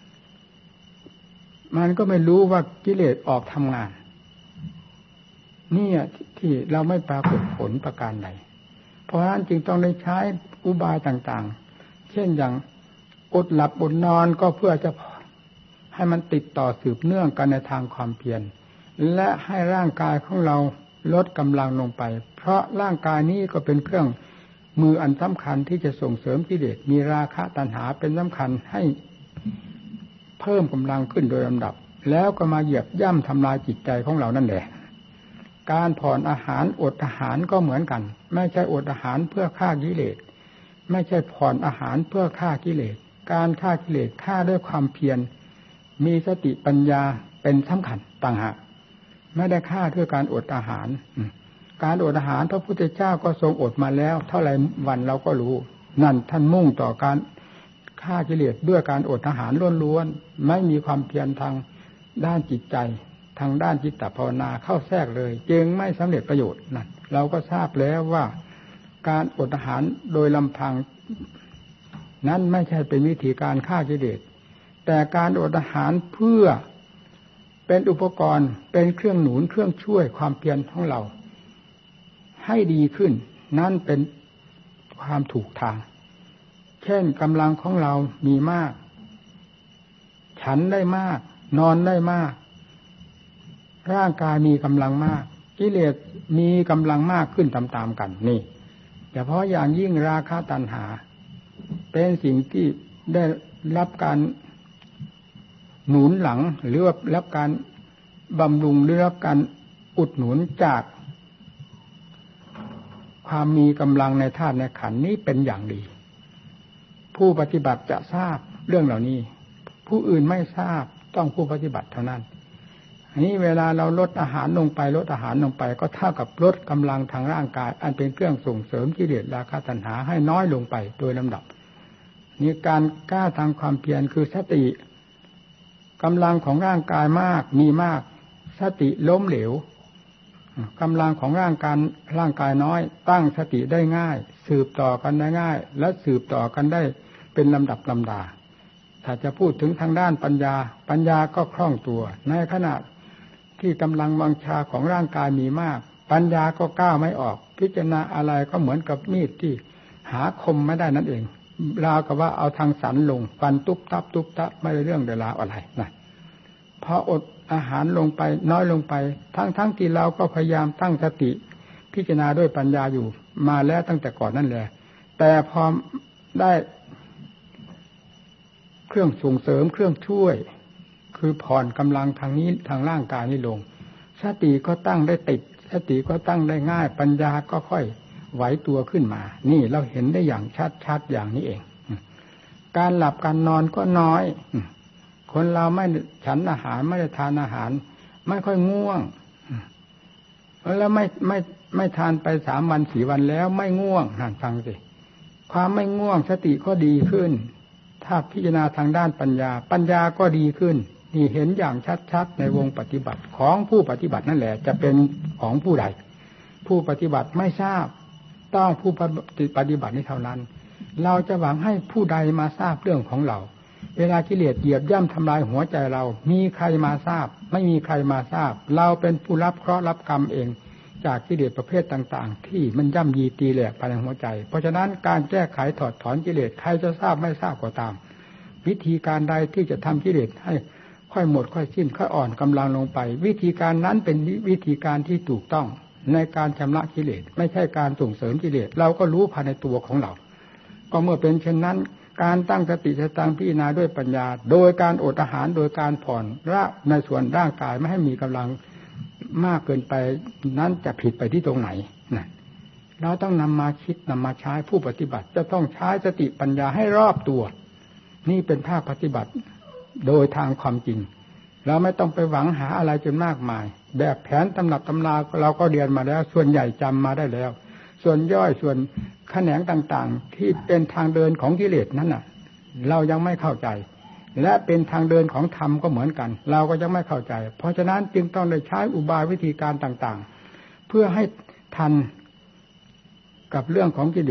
มันก็ไม่รู้ว่ากิเลสออกทำงานนี่ที่เราไม่ปรากฏผลประการใดเพราะฉะนั้นจึงต้องได้ใช้อุบายต่างๆเช่นอย่างอดหลับอดนอนก็เพื่อจะให้มันติดต่อสืบเนื่องกันในทางความเพียรและให้ร่างกายของเราลดกำลังลงไปเพราะร่างกายนี้ก็เป็นเครื่องมืออันสำคัญที่จะส่งเสริมกิเลสมีราคะตัณหาเป็นสำคัญให้เพิ่มกำลังขึ้นโดยลำดับแล้วก็มาเหยียบย่ำทำลายจิตใจของเรานั่นแหละการผ่อนอาหารอดอาหารก็เหมือนกันไม่ใช่อดอาหารเพื่อฆ่ากิเลสไม่ใช่ผ่อนอาหารเพื่อฆ่ากิเลสการฆ่ากิเลสฆ่าด้วยความเพียรมีสติปัญญาเป็นสำคัญต่างหากไม่ได้ฆ่าด้วยการอดอาหารการอดอาหารพระพุทธเจ้าก็ทรงอดมาแล้วเท่าไรวันเราก็รู้นั่นท่านมุ่งต่อการฆ่ากิเลสด้วยการอดอาหารล้วนๆไม่มีความเพียรทางด้านจิตใจทางด้านจิตตภาวนาเข้าแทรกเลยจึงไม่สำเร็จประโยชน์นั่นเราก็ทราบแล้วว่าการอดอาหารโดยลำพังนั้นไม่ใช่เป็นวิธีการฆ่ากิเลสแต่การอดอาหารเพื่อเป็นอุปกรณ์เป็นเครื่องหนุนเครื่องช่วยความเพียรของเราให้ดีขึ้นนั่นเป็นความถูกทางเช่นกำลังของเรามีมากฉันได้มากนอนได้มากร่างกายมีกำลังมากกิเลสมีกำลังมากขึ้นตามๆกันนี่เฉพาะอย่างยิ่งราคะตัณหาเป็นสิ่งที่ได้รับการหนุนหลังหรือว่ารับการบำรุงหรือรับการอุดหนุนจากความมีกำลังในธาตุในขันธ์นี้เป็นอย่างดีผู้ปฏิบัติจะทราบเรื่องเหล่านี้ผู้อื่นไม่ทราบต้องผู้ปฏิบัติเท่านั้นอันนี้เวลาเราลดอาหารลงไปลดอาหารลงไปก็เท่ากับลดกำลังทางร่างกายอันเป็นเครื่องส่งเสริมกิเลสราคะตัณหาให้น้อยลงไปโดยลำดับนี่การกล้าทางความเพียรคือสติกำลังของร่างกายมากมีมากสติล้มเหลวกำลังของร่างกายร่างกายน้อยตั้งสติได้ง่ายสืบต่อกันได้ง่ายและสืบต่อกันได้เป็นลำดับลำดาถ้าจะพูดถึงทางด้านปัญญาปัญญาก็คล่องตัวในขณะที่กำลังวังชาของร่างกายมีมากปัญญาก็ก้าวไม่ออกพิจารณาอะไรก็เหมือนกับมีดที่หาคมไม่ได้นั่นเองราวกับว่าเอาทางสันลงฟันตุ๊บตับตุ๊บตับไม่ได้เรื่องเวลาอะไรนะพออดอาหารลงไปน้อยลงไปทั้งทั้งที่เราก็พยายามตั้งสติพิจารณาด้วยปัญญาอยู่มาแล้วตั้งแต่ก่อนนั่นแหละแต่พอได้เครื่องส่งเสริมเครื่องช่วยคือผ่อนกำลังทางนี้ทางร่างกายนี้ลงสติก็ตั้งได้ติดสติก็ตั้งได้ง่ายปัญญาก็ค่อยไหวตัวขึ้นมานี่เราเห็นได้อย่างชัดๆอย่างนี้เองการหลับการนอนก็น้อยคนเราไม่ฉันอาหารไม่ได้ทานอาหารไม่ค่อยง่วงแล้วไม่ไม่ไม่ทานไปสามวันสี่วันแล้วไม่ง่วงนั่นฟังสิความไม่ง่วงสติก็ดีขึ้นถ้าพิจารณาทางด้านปัญญาปัญญาก็ดีขึ้นนี่เห็นอย่างชัดๆในวงปฏิบัติของผู้ปฏิบัตินั่นแหละจะเป็นของผู้ใดผู้ปฏิบัติไม่ทราบต้องผู้ปฏิบัตินี้เท่านั้นเราจะหวังให้ผู้ใดมาทราบเรื่องของเราเวลากิเลสเหยียบย่ำทำลายหัวใจเรามีใครมาทราบไม่มีใครมาทราบเราเป็นผู้รับเคราะห์รับกรรมเองจากกิเลสประเภทต่างๆที่มันย่ำยีตีแหลกภายในหัวใจเพราะฉะนั้นการแก้ไขถอดถอนกิเลสใครจะทราบไม่ทราบก็ตามวิธีการใดที่จะทำกิเลสให้ค่อยหมดค่อยสิ้นค่อยอ่อนกำลังลงไปวิธีการนั้นเป็นวิธีการที่ถูกต้องในการชำระกิเลสไม่ใช่การส่งเสริมกิเลสเราก็รู้ภายในตัวของเราก็เมื่อเป็นเช่นนั้นการตั้งสติสตังพิจารณาด้วยปัญญาโดยการอดอาหารโดยการผ่อนละในส่วนร่างกายไม่ให้มีกำลังมากเกินไปนั้นจะผิดไปที่ตรงไหนนะเราต้องนำมาคิดนำมาใช้ผู้ปฏิบัติจะต้องใช้สติปัญญาให้รอบตัวนี่เป็นภาคปฏิบัติโดยทางความจริงเราไม่ต้องไปหวังหาอะไรจนมากมายแบบแผนตำรับตำราเราก็เรียนมาแล้วส่วนใหญ่จำมาได้แล้วส่วนย่อยส่วนแขนงต่างๆที่เป็นทางเดินของกิเลสนั้นน่ะเรายังไม่เข้าใจและเป็นทางเดินของธรรมก็เหมือนกันเราก็ยังไม่เข้าใจเพราะฉะนั้นจึงต้องได้ใช้อุบายวิธีการต่างๆเพื่อให้ทันกับเรื่องของกิเลส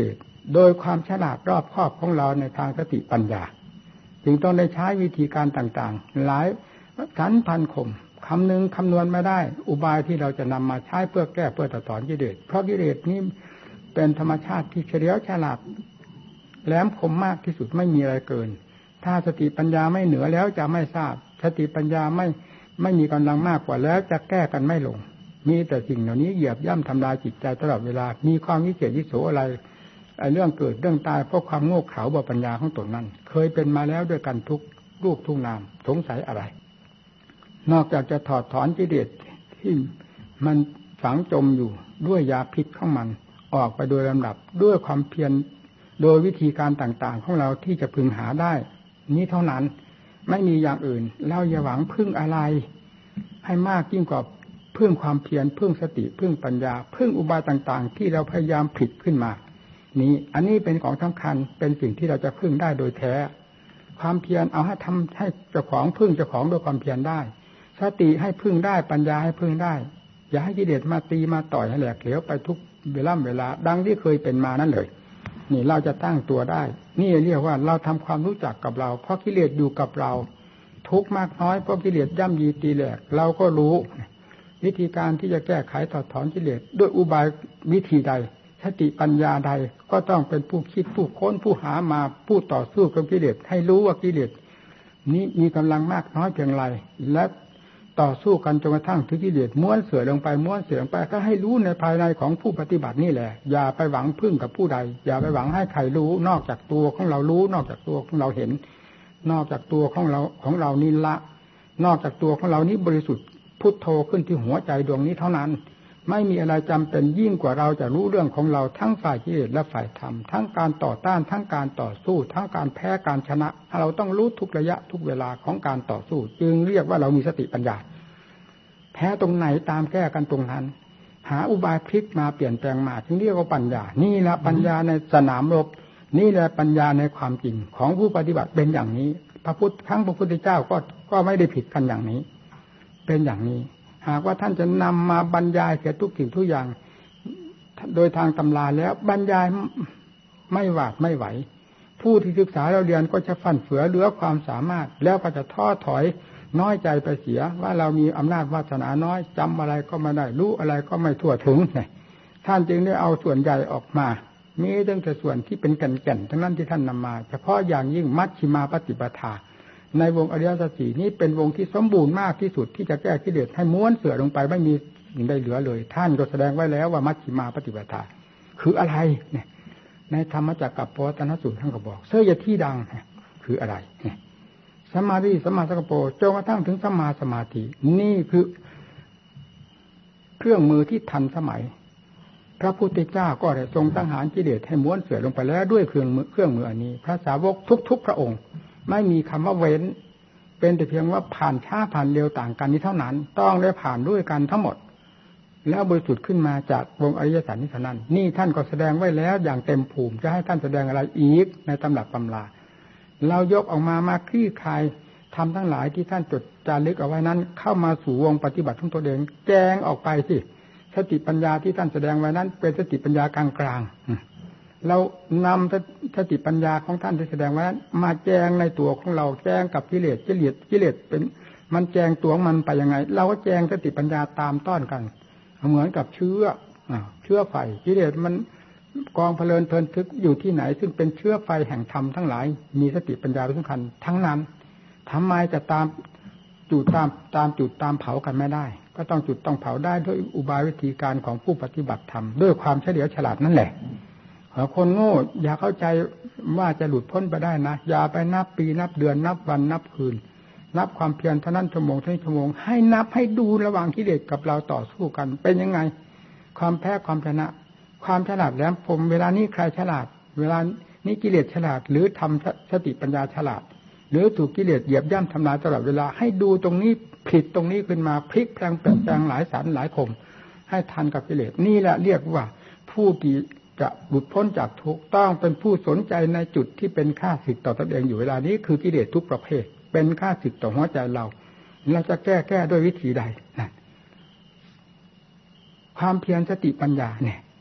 โดยความฉลาดรอบคอบของเราในทางสติปัญญาจึงต้องได้ใช้วิธีการต่างๆหลายสันพันข่มคำนึงคำนวณไม่ได้อุบายที่เราจะนำมาใช้เพื่อแก้เพื่อถอนกิเลสเพราะกิเลสนี้เป็นธรรมชาติที่เฉลียวฉลาดแหลมคมมากที่สุดไม่มีอะไรเกินถ้าสติปัญญาไม่เหนือแล้วจะไม่ทราบสติปัญญาไม่ไม่มีกำลังมากกว่าแล้วจะแก้กันไม่ลงมีแต่สิ่งเหล่านี้เหยียบย่ำทำลายจิตใจตลอดเวลามีความวิเศษวิโสอะไรไอ้เรื่องเกิดเรื่องตายเพราะความโง่เขลาบ่ปัญญาของตนนั้นเคยเป็นมาแล้วด้วยกันทุกรูปทุกนามสงสัยอะไรนอกจากจะถอดถอนกิเลสที่มันฝังจมอยู่ด้วยยาพิษของมันออกไปโดยลำดับด้วยความเพียรโดยวิธีการต่างๆของเราที่จะพึงหาได้นี้เท่านั้นไม่มีอย่างอื่นเราอย่าหวังพึ่งอะไรให้มากยิ่งกว่าพึ่งความเพียรพึ่งสติพึ่งปัญญาพึ่งอุบายต่างๆที่เราพยายามผลิตขึ้นมานี้อันนี้เป็นของสำคัญเป็นสิ่งที่เราจะพึ่งได้โดยแท้ความเพียรเอาให้ทำให้เจ้าของพึ่งเจ้าของด้วยความเพียรได้สติให้พึ่งได้ปัญญาให้พึ่งได้อย่าให้กิเลสมาตีมาต่อยให้แหลกเหลวไปทุกเวลาเวลาดังที่เคยเป็นมานั่นเลยนี่เราจะตั้งตัวได้นี่เรียกว่าเราทำความรู้จักกับเราเพราะกิเลสอยู่กับเราทุกข์มากน้อยเพราะกิเลสย่ำยีตีแหลกเราก็รู้วิธีการที่จะแก้ไขถอดถอนกิเลสด้วยอุบายวิธีใดสติปัญญาใดก็ต้องเป็นผู้คิดผู้ค้นผู้หามาผู้ต่อสู้กับกิเลสให้รู้ว่ากิเลสนี้มีกำลังมากน้อยเพียงไรและต่อสู้กันจนกระทั่งถึงกิเลสม้วนเสือลงไปม้วนเสือลงไปก็ให้รู้ในภายในของผู้ปฏิบัตินี่แหละอย่าไปหวังพึ่งกับผู้ใดอย่าไปหวังให้ใครรู้นอกจากตัวของเรารู้นอกจากตัวของเราเห็นนอกจากตัวของเราของเรานี่ละนอกจากตัวของเรานี้บริสุทธิ์พุทโธขึ้นที่หัวใจดวงนี้เท่านั้นไม่มีอะไรจำเป็นยิ่งกว่าเราจะรู้เรื่องของเราทั้งฝ่ายกิเลสและฝ่ายธรรมทั้งการต่อต้านทั้งการต่อสู้ทั้งการแพ้การชนะเราต้องรู้ทุกระยะทุกเวลาของการต่อสู้จึงเรียกว่าเรามีสติปัญญาแพ้ตรงไหนตามแก้กันตรงนั้นหาอุบายพลิกมาเปลี่ยนแปลงมาจึงเรียกว่าปัญญานี่แหละปัญญาในสนามรบนี่แหละปัญญาในความจริงของผู้ปฏิบัติเป็นอย่างนี้พระพุทธทั้งพระพุทธเจ้าก็ก็ไม่ได้ผิดกันอย่างนี้เป็นอย่างนี้หากว่าท่านจะนำมาบรรยายเสียทุกสิ่งทุกอย่างโดยทางตำราแล้วบรรยายไม่หวาดไม่ไหวผู้ที่ศึกษาเราเรียนก็จะฟั่นเฟือเหลือความสามารถแล้วก็จะท้อถอยน้อยใจไปเสียว่าเรามีอำนาจวาสนาน้อยจำอะไรก็ไม่ได้รู้อะไรก็ไม่ทั่วถึงเนี่ยท่านจึงได้เอาส่วนใหญ่ออกมามีตั้งแต่ส่วนที่เป็นแก่นๆทั้งนั้นที่ท่านนำมาเฉพาะอย่างยิ่งมัชฌิมาปฏิปทาในวงอริยสัจสี่นี้เป็นวงที่สมบูรณ์มากที่สุดที่จะแก้กิเลสให้ม้วนเสื่อลงไปไม่มีสิ่งใดเหลือเลยท่านก็แสดงไว้แล้วว่ามัชฌิมาปฏิปทาคืออะไรเนี่ยในธรรมจักรกับปวัตตนสูตรท่านก็บอกเสื้อที่ดังคืออะไรสมาธิสมาสังกปรจนกระทั่งถึงสมาสมาธินี่คือเครื่องมือที่ทันสมัยพระพุทธเจ้าก็ได้ทรงตั้งหารกิเลสให้ม้วนเสื่อลงไปแล้วด้วยเครื่องมือเครื่องมืออันนี้พระสาวกทุกๆพระองค์ไม่มีคำว่าเว้นเป็นแต่เพียงว่าผ่านช้าผ่านเร็วต่างกันนี้เท่านั้นต้องได้ผ่านด้วยกันทั้งหมดแล้วบริสุทธิ์ขึ้นมาจากวงอริยสัจนี้เท่านั้นนี่ท่านก็แสดงไว้แล้วอย่างเต็มภูมิจะให้ท่านแสดงอะไรอีกในตำรับตำราเรายกออกมามาคลี่คลายทำทั้งหลายที่ท่านจดจารึกเอาไว้นั้นเข้ามาสู่วงปฏิบัติของตัวเองแจ้งออกไปสิสติปัญญาที่ท่านแสดงไว้นั้นเป็นสติปัญญากลางๆเรานำสติปัญญาของท่านที่แสดงไว้นั้นมาแจ้งในตัวของเราแจ้งกับกิเลสกิเลสกิเลสเป็นมันแจ้งตัวมันไปยังไงเราก็แจ้งสติปัญญาตามต้อนกันเหมือนกับเชื้อเชื้อไฟกิเลสมันกองเพลินเพลินทึกอยู่ที่ไหนซึ่งเป็นเชื้อไฟแห่งธรรมทั้งหลายมีสติปัญญาเป็นสำคัญทั้งนั้นทำไมจะตามจุดตามตามจุดตามเผากันไม่ได้ก็ต้องจุดต้องเผาได้ด้วยอุบายวิธีการของผู้ปฏิบัติธรรมด้วยความเฉลียวฉลาดนั่นแหละคนโง่อย่าเข้าใจว่าจะหลุดพ้นไปได้นะอย่าไปนับปีนับเดือนนับวันนับคืนนับความเพียรเท่านั้นชั่วโมงเท่านี้ชั่วโมงให้นับให้ดูระหว่างกิเลสกับเราต่อสู้กันเป็นยังไงความแพ้ความชนะความฉลาดแหลมคมเวลานี้ใครฉลาดเวลานี้กิเลสฉลาดหรือทำสติปัญญาฉลาดหรือถูกกิเลสเหยียบย่ำทำลายตลอดเวลาให้ดูตรงนี้ผิดตรงนี้ขึ้นมาพลิกแปลงแปลงแปลงหลายสารหลายคมให้ทันกับกิเลสนี่แหละเรียกว่าผู้ที่จะหลุดพ้นจากทุกข์ต้องเป็นผู้สนใจในจุดที่เป็นข้าศึกต่อตนเองอยู่เวลานี้คือกิเลสทุกประเภทเป็นข้าศึกต่อหัวใจเราเราจะแก้แก้ด้วยวิธีใดนะความเพียรสติปัญญาเนี่ย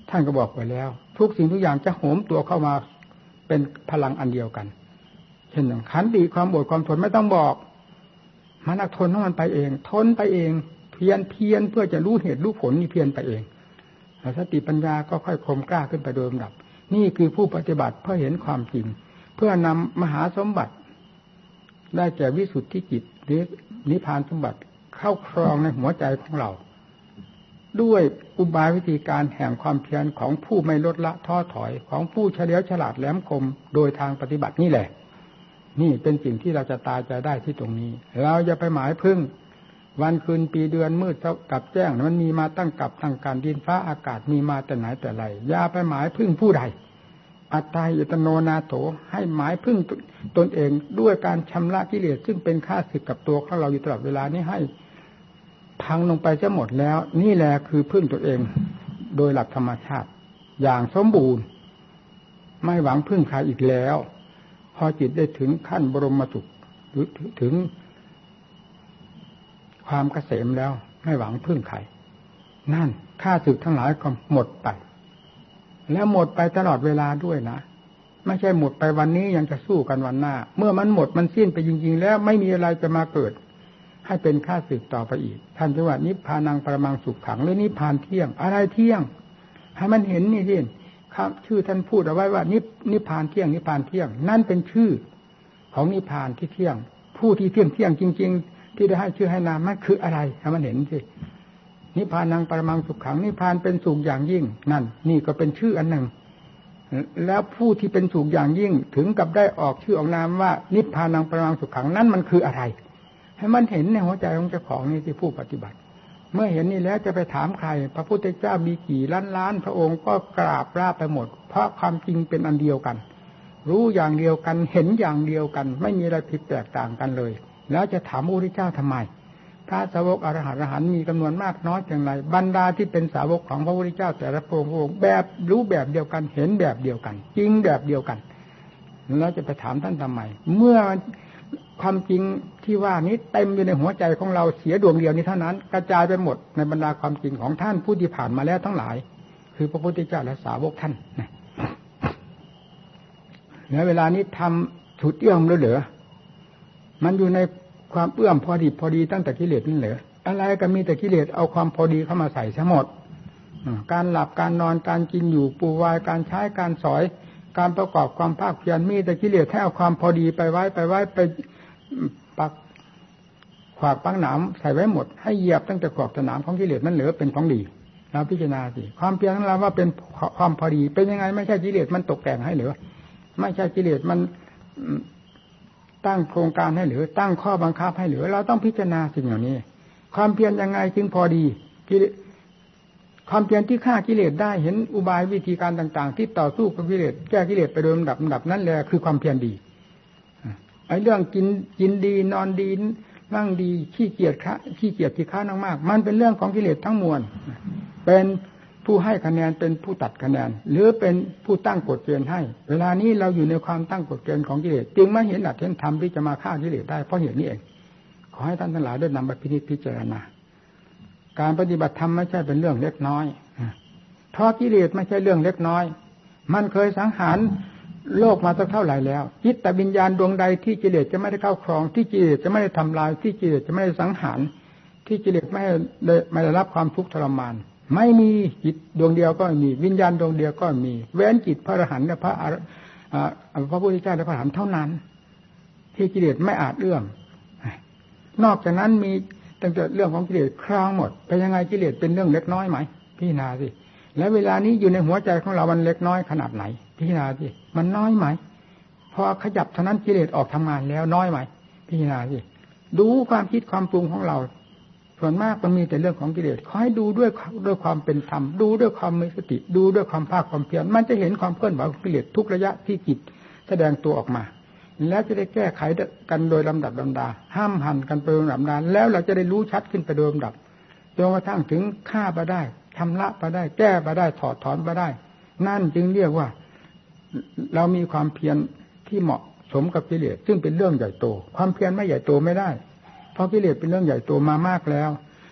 ท่านก็บอกไว้แล้วทุกสิ่งทุกอย่างจะโหมตัวเข้ามาเป็นพลังอันเดียวกันเช่นอย่างขันติความอดความทนไม่ต้องบอกมันทนของมันไปเองทนไปเองเพียรเพียรเพื่อจะรู้เหตุรู้ผลนี่เพียรไปเองสติปัญญาก็ค่อยคมกล้าขึ้นไปโดยลำดับนี่คือผู้ปฏิบัติเพื่อเห็นความจริงเพื่อนำมหาสมบัติได้แก่วิสุทธิจิตหรือนิพพานสมบัติเข้าครองในหัวใจของเราด้วยอุบายวิธีการแห่งความเพียรของผู้ไม่ลดละท้อถอยของผู้เฉลียวฉลาดแหลมคมโดยทางปฏิบัตินี่แหละนี่เป็นสิ่งที่เราจะตายใจได้ที่ตรงนี้เราอย่าไปหมายพึ่งวันคืนปีเดือนมืดกับแจ้งมันมีมาตั้งกับตั้งการดินฟ้าอากาศมีมาแต่ไหนแต่ไรอย่าไปหมายพึ่งผู้ใดอัตตาอิตโนนาโถให้หมายพึ่งตนเองด้วยการชำระกิเลสซึ่งเป็นข้าศึกกับตัวของเราอยู่ตลอดเวลานี้ให้พังลงไปจะหมดแล้วนี่แหละคือพึ่งตัวเองโดยหลักธรรมชาติอย่างสมบูรณ์ไม่หวังพึ่งใครอีกแล้วพอจิตได้ถึงขั้นบรมสุขหรือถึงความเกษมแล้วไม่หวังพึ่งใครนั่นข้าศึกทั้งหลายก็หมดไปแล้วหมดไปตลอดเวลาด้วยนะไม่ใช่หมดไปวันนี้ยังจะสู้กันวันหน้าเมื่อมันหมดมันสิ้นไปจริงๆแล้วไม่มีอะไรจะมาเกิดให้เป็นข้าศึกต่อไปอีกท่านจะว่านิพพานังปรมังสุขขังหรือนิพพานเที่ยงอะไรเที่ยงให้มันเห็นนี่สิครับชื่อท่านพูดเอาไว้ว่านิพนิพพานเที่ยงนิพพานเที่ยงนั่นเป็นชื่อของนิพพานที่เที่ยงผู้ที่เที่ยงเที่ยงจริงๆที่ได้ให้ชื่อให้นามมันคืออะไรให้มันเห็นสินิพพานังปรมังสุขขังนิพพานเป็นสุขอย่างยิ่งนั่นนี่ก็เป็นชื่ออันหนึ่งแล้วผู้ที่เป็นสุขอย่างยิ่งถึงกับได้ออกชื่อออกนามว่านิพพานังปรมังสุขขังนั่นมันคืออะไรให้มันเห็นในหัวใจของเจ้าของนี่ที่ผู้ปฏิบัติเมื่อเห็นนี่แล้วจะไปถามใครพระพุทธเจ้ามีกี่ล้านล้านพระองค์ก็กราบราบไปหมดเพราะความจริงเป็นอันเดียวกันรู้อย่างเดียวกันเห็นอย่างเดียวกันไม่มีอะไรผิดแตกต่างกันเลยแล้วจะถามพระพุทธเจ้าทำไมพระสาวกอรหันต์อรหันต์มีจำนวนมากน้อยอย่างไรบรรดาที่เป็นสาวกของพระพุทธเจ้าแต่ละพระองค์แบบรู้แบบเดียวกันเห็นแบบเดียวกันจริงแบบเดียวกันแล้วจะไปถามท่านทำไมเมื่อความจริงที่ว่านี้เต็มอยู่ในหัวใจของเราเสียดวงเดียวนี้เท่านั้นกระจายไปหมดในบรรดาความจริงของท่านผู้ที่ผ่านมาแล้วทั้งหลายคือพระพุทธเจ้าและสาวกท่านนะแล้วเวลานี้ทำสุดเอื้อมแล้วเหรอมันอยู่ในความเอื้อมพอดีพอดีตั้งแต่กิเลสนั่นเหรออะไรก็มีแต่กิเลสเอาความพอดีเข้ามาใส่ซะหมดการหลับการนอนการกินอยู่ปูวายการใช้การสอยการประกอบความภาคเพียรมีแต่กิเลสให้เอาความพอดีไปไว้ไปไว้ไปปักขวากปังหนามใส่ไว้หมดให้เหยียบตั้งแต่ขอบสนามของกิเลสนั่นเหลือเป็นของดีเราพิจารณาสิความเพียรของเราว่าเป็นความพอดีเป็นยังไงไม่ใช่กิเลสมันตกแต่งให้เหลือไม่ใช่กิเลสมันตั้งโครงการให้หรือตั้งข้อบังคับให้หรือเราต้องพิจารณาสิ่งเหล่านี้ความเพียรยังไงจึงพอดีความเพียรที่ฆ่ากิเลสได้เห็นอุบายวิธีการต่างๆที่ต่อสู้กับกิเลสแก้กิเลสไปโดยลำดับลำดับนั่นแหละคือความเพียรดีไอ้เรื่องกินกินดีนอนดีนั่งดีขี้เกียจคะขี้เกียจขี้ค้านมากๆมันเป็นเรื่องของกิเลสทั้งมวลเป็นผู้ให้คะแนนเป็นผู้ตัดคะแนนหรือเป็นผู้ตั้งกฎเกณฑ์ให้เวลานี้เราอยู่ในความตั้งกฎเกณฑ์ของกิเลสจึงไม่เห็นหลักเห็นธรรมที่จะมาฆ่ากิเลสได้เพราะเหตุนี้เองขอให้ท่านทั้งหลายได้นำไปพินิจพิจารณาการปฏิบัติธรรมไม่ใช่เป็นเรื่องเล็กน้อยเพราะกิเลสไม่ใช่เรื่องเล็กน้อยมันเคยสังหารโลกมาสักเท่าไหร่แล้วจิตแต่วิญญาณดวงใดที่กิเลสจะไม่ได้เข้าครองที่กิเลสจะไม่ได้ทำลายที่กิเลสจะไม่ได้สังหารที่กิเลสไม่ได้ไม่ได้รับความทุกข์ทรมานไม่มีจิตดวงเดียวก็มีวิญญาณดวงเดียวก็มีเว้นจิตพระอรหันต์และพระพระพุทธเจ้าและพระอรหันต์เท่านั้นที่กิเลสไม่อาจเอื้อมนอกจากนั้นมีตั้งแต่เรื่องของกิเลสครองหมดไปยังไงกิเลสเป็นเรื่องเล็กน้อยไหมพี่นาสิแล้วเวลานี้อยู่ในหัวใจของเรามันเล็กน้อยขนาดไหนพี่นาสิมันน้อยไหมพอขยับเท่านั้นกิเลสออกทำงานแล้วน้อยไหมพี่นาสิดูความคิดความปรุงของเราส่วนมากมันมีแต่เรื่องของกิเลสขอให้ดูด้วยด้วยความเป็นธรรมดูด้วยความมีสติดูด้วยความภาคความเพียรมันจะเห็นความเคลื่อนไหวของกิเลสทุกระยะที่จิตแสดงตัวออกมาแล้วจะได้แก้ไขกันโดยลำดับลำดาห้ามหันกันไปโดยลำดับแล้วเราจะได้รู้ชัดขึ้นไปโดยลำดับจนกระทั่งถึงฆ่าไปได้ชำระไปได้แก้ไปได้ถอดถอนไปได้นั่นจึงเรียกว่าเรามีความเพียรที่เหมาะสมกับกิเลสซึ่งเป็นเรื่องใหญ่โตความเพียรไม่ใหญ่โตไม่ได้เพราะกิเลสเป็นเรื่องใหญ่โตมามากแล้ว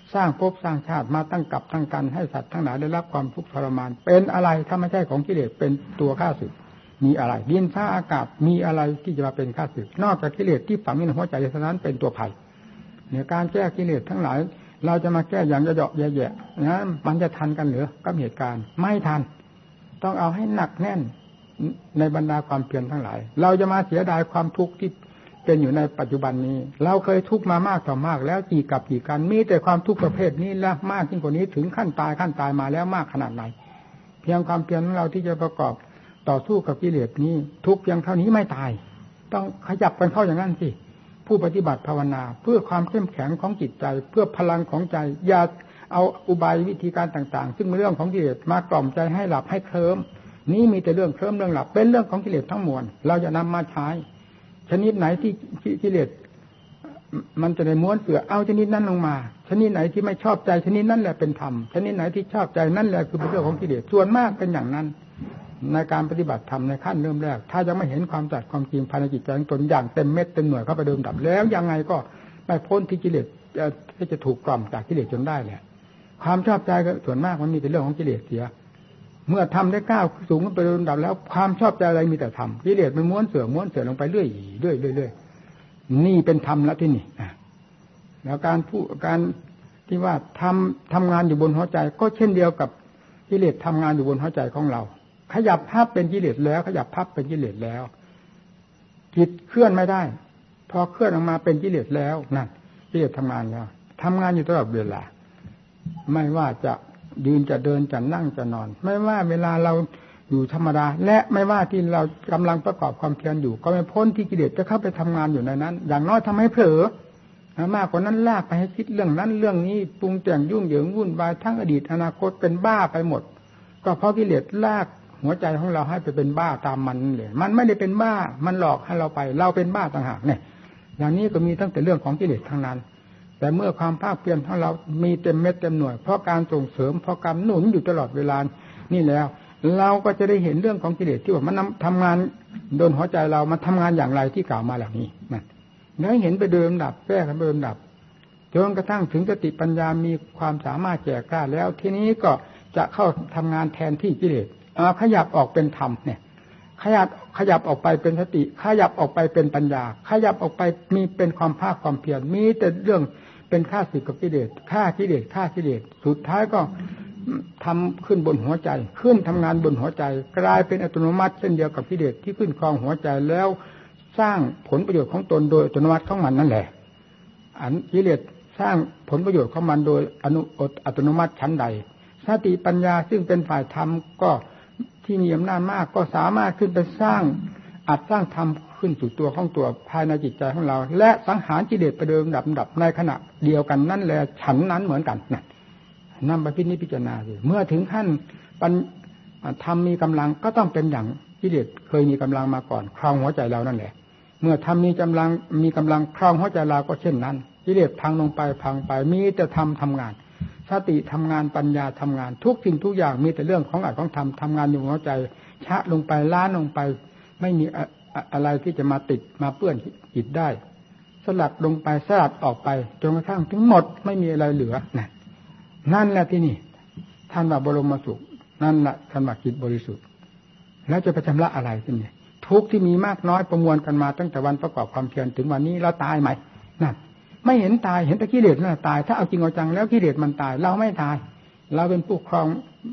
สร้างภพสร้างชาติมาตั้งกับตั้งกันให้สัตว์ทั้งหลายได้รับความทุกข์ทรมานเป็นอะไรถ้าไม่ใช่ของกิเลสเป็นตัวฆ่าศึกมีอะไรดินฟ้าอากาศมีอะไรที่จะมาเป็นฆ่าศึกนอกจากกิเลสที่ฝังอยู่ในหัวใจเท่านั้นเป็นตัวภัยเนี่ยการแก้กิเลสทั้งหลายเราจะมาแก้อย่างเหยาะๆแย่ๆนะมันจะทันกันหรือกับเหตุการณ์ไม่ทันต้องเอาให้หนักแน่นในบรรดาความเพียรทั้งหลายเราจะมาเสียดายความทุกข์ที่เป็นอยู่ในปัจจุบันนี้เราเคยทุกข์มามากต่อมากแล้วกี่กับกี่กันมีแต่ความทุกข์ประเภทนี้และมากยิ่งกว่านี้ถึงขั้นตายขั้นตายมาแล้วมากขนาดไหนเพียงความเพียรของเราที่จะประกอบต่อสู้กับกิเลสนี้ทุกเพียงเท่านี้ไม่ตายต้องขยับกันเข้าอย่างนั้นสิผู้ปฏิบัติภาวนาเพื่อความเข้มแข็งของจิตใจเพื่อพลังของใจอย่าเอาอุบายวิธีการต่างๆซึ่งเป็นเรื่องของกิเลสมากล่อมใจให้หลับให้เคลิ้มนี้มีแต่เรื่องเคลิ้มเรื่องหลับเป็นเรื่องของกิเลสทั้งมวลเราจะนำมาใช้ชนิดไหนที่กิเลสมันจะได้ม้วนเสือเอาชนิดนั้นลงมาชนิดไหนที่ไม่ชอบใจชนิดนั้นแหละเป็นธรรมชนิดไหนที่ชอบใจนั่นแหละคือเป็นเรื่องของกิเลสส่วนมากเป็นอย่างนั้นในการปฏิบัติธรรมในขั้นเริ่มแรกถ้ายังไม่เห็นความจัดความจริงภายในจิตใจของตนอย่างเต็มเม็ดเต็มหน่วยเข้าไปเดิมดับแล้วยังไงก็ไม่พ้นที่กิเลสที่จะถูกกล่อมจากกิเลสจนได้แหละความชอบใจก็ส่วนมากมันมีแต่เรื่องของกิเลสเสียเมื่อทำได้ก้าวสูงขึ้นไปเดิมดับแล้วความชอบใจอะไรมีแต่ธรรมกิเลสมันม้วนเสือม้วนเสือลงไปเรื่อยเรื่อยเรื่อยนี่เป็นธรรมแล้วที่นี่แล้วการผู้การที่ว่าทำทำงานอยู่บนหัวใจก็เช่นเดียวกับกิเลสทำงานอยู่บนหัวใจของเราขยับภาพเป็นกิเลสแล้วขยับภาพเป็นกิเลสแล้วจิตเคลื่อนไม่ได้พอเคลื่อนออกมาเป็นกิเลสแล้วนั่นกิเลสทำงานแล้วทำงานอยู่ตลอดเวลาไม่ว่าจะยืนจะเดินจะนั่งจะนอนไม่ว่าเวลาเราอยู่ธรรมดาและไม่ว่าที่เรากำลังประกอบความเพียรอยู่ก็ไม่พ้นที่กิเลสจะเข้าไปทำงานอยู่ในนั้นอย่างน้อยทำให้เผลอมากกว่านั้นลากไปให้คิดเรื่องนั้นเรื่องนี้ปรุงแต่งยุ่งเหยิงวุ่นวายทั้งอดีตอนาคตเป็นบ้าไปหมดก็เพราะกิเลสลากหัวใจของเราให้ไปเป็นบ้าตามมันเลยมันไม่ได้เป็นบ้ามันหลอกให้เราไปเราเป็นบ้าต่างหากเนี่ยอย่างนี้ก็มีตั้งแต่เรื่องของกิเลสทั้งนั้นแต่เมื่อความภาคเพียรของเรามีเต็มเม็ดเต็มหน่วยเพราะการส่งเสริมเพราะการหนุนอยู่ตลอดเวลานี่แล้วเราก็จะได้เห็นเรื่องของกิเลสที่ว่ามันทำงานโดนหัวใจเรามันทำงานอย่างไรที่กล่าวมาเหล่านี้นั่นแล้วเห็นไปเดิมดับแก้กันเดิมดับจนกระทั่งถึงสติปัญญามีความสามารถแก่กล้าแล้วทีนี้ก็จะเข้าทำงานแทนที่กิเลสเอาขยับออกเป็นธรรมเนี่ยขยับขยับออกไปเป็นสติขยับออกไปเป็นปัญญาขยับออกไปมีเป็นความภาคความเพียรมีแต่เรื่องเป็นฆ่าศึกกับกิเลสฆ่ากิเลสฆ่ากิเลสสุดท้ายก็ทำขึ้นบนหัวใจขึ้นทำงานบนหัวใจกลายเป็นอัตโนมัติเช่นเดียวกับกิเลสที่ขึ้นครองหัวใจแล้วสร้างผลประโยชน์ของตนโดยอัตโนมัติของมันนั่นแหละอันกิเลสสร้างผลประโยชน์ของมันโดยอนุอัตโนมัติชั้นใดสติปัญญาซึ่งเป็นฝ่ายธรรมก็ที่มีอำนาจมากก็สามารถขึ้นไปสร้างอัดสร้างธรรมขึ้นสู่ตัวของตัวภายในจิตใจของเราและสังหารกิเลสไปเดิมดับดับในขณะเดียวกันนั่นแหละฉันนั้นเหมือนกันนะนำไปพินิจพิจารณาสิเมื่อถึงขั้นปัญธรรมมีกำลังก็ต้องเป็นอย่างกิเลสเคยมีกำลังมาก่อนครองหัวใจเรานั่นแหละเมื่อธรรมมีกำลังมีกำลังครองหัวใจเราก็เช่นนั้นกิเลสพังลงไปพังไปมีแต่ธรรมทำงานสติทำงานปัญญาทำงานทุกสิ่งทุกอย่างมีแต่เรื่องของอัตของธรรมทำงานอยู่หัวใจชะลงไปล้านลงไปไม่มีอะไรที่จะมาติดมาเปื้อนจิตได้สลัดลงไปสลัดออกไปจนกระทั่งถึงหมดไม่มีอะไรเหลือนั่นนั่นแหละที่นี่ท่านว่าบรมสุขนั่นแหละท่านว่าจิตบริสุทธิ์แล้วจะไปชำระอะไรที่นี่ทุกที่มีมากน้อยประมวลกันมาตั้งแต่วันประกอบความเพียรถึงวันนี้เราตายไหมนั่นไม่เห็นตายเห็นแต่กิเลสนั่นตายถ้าเอาจริงเอาจังแล้วกิเลสมันตายเราไม่ตายเราเป็นผู้ครอง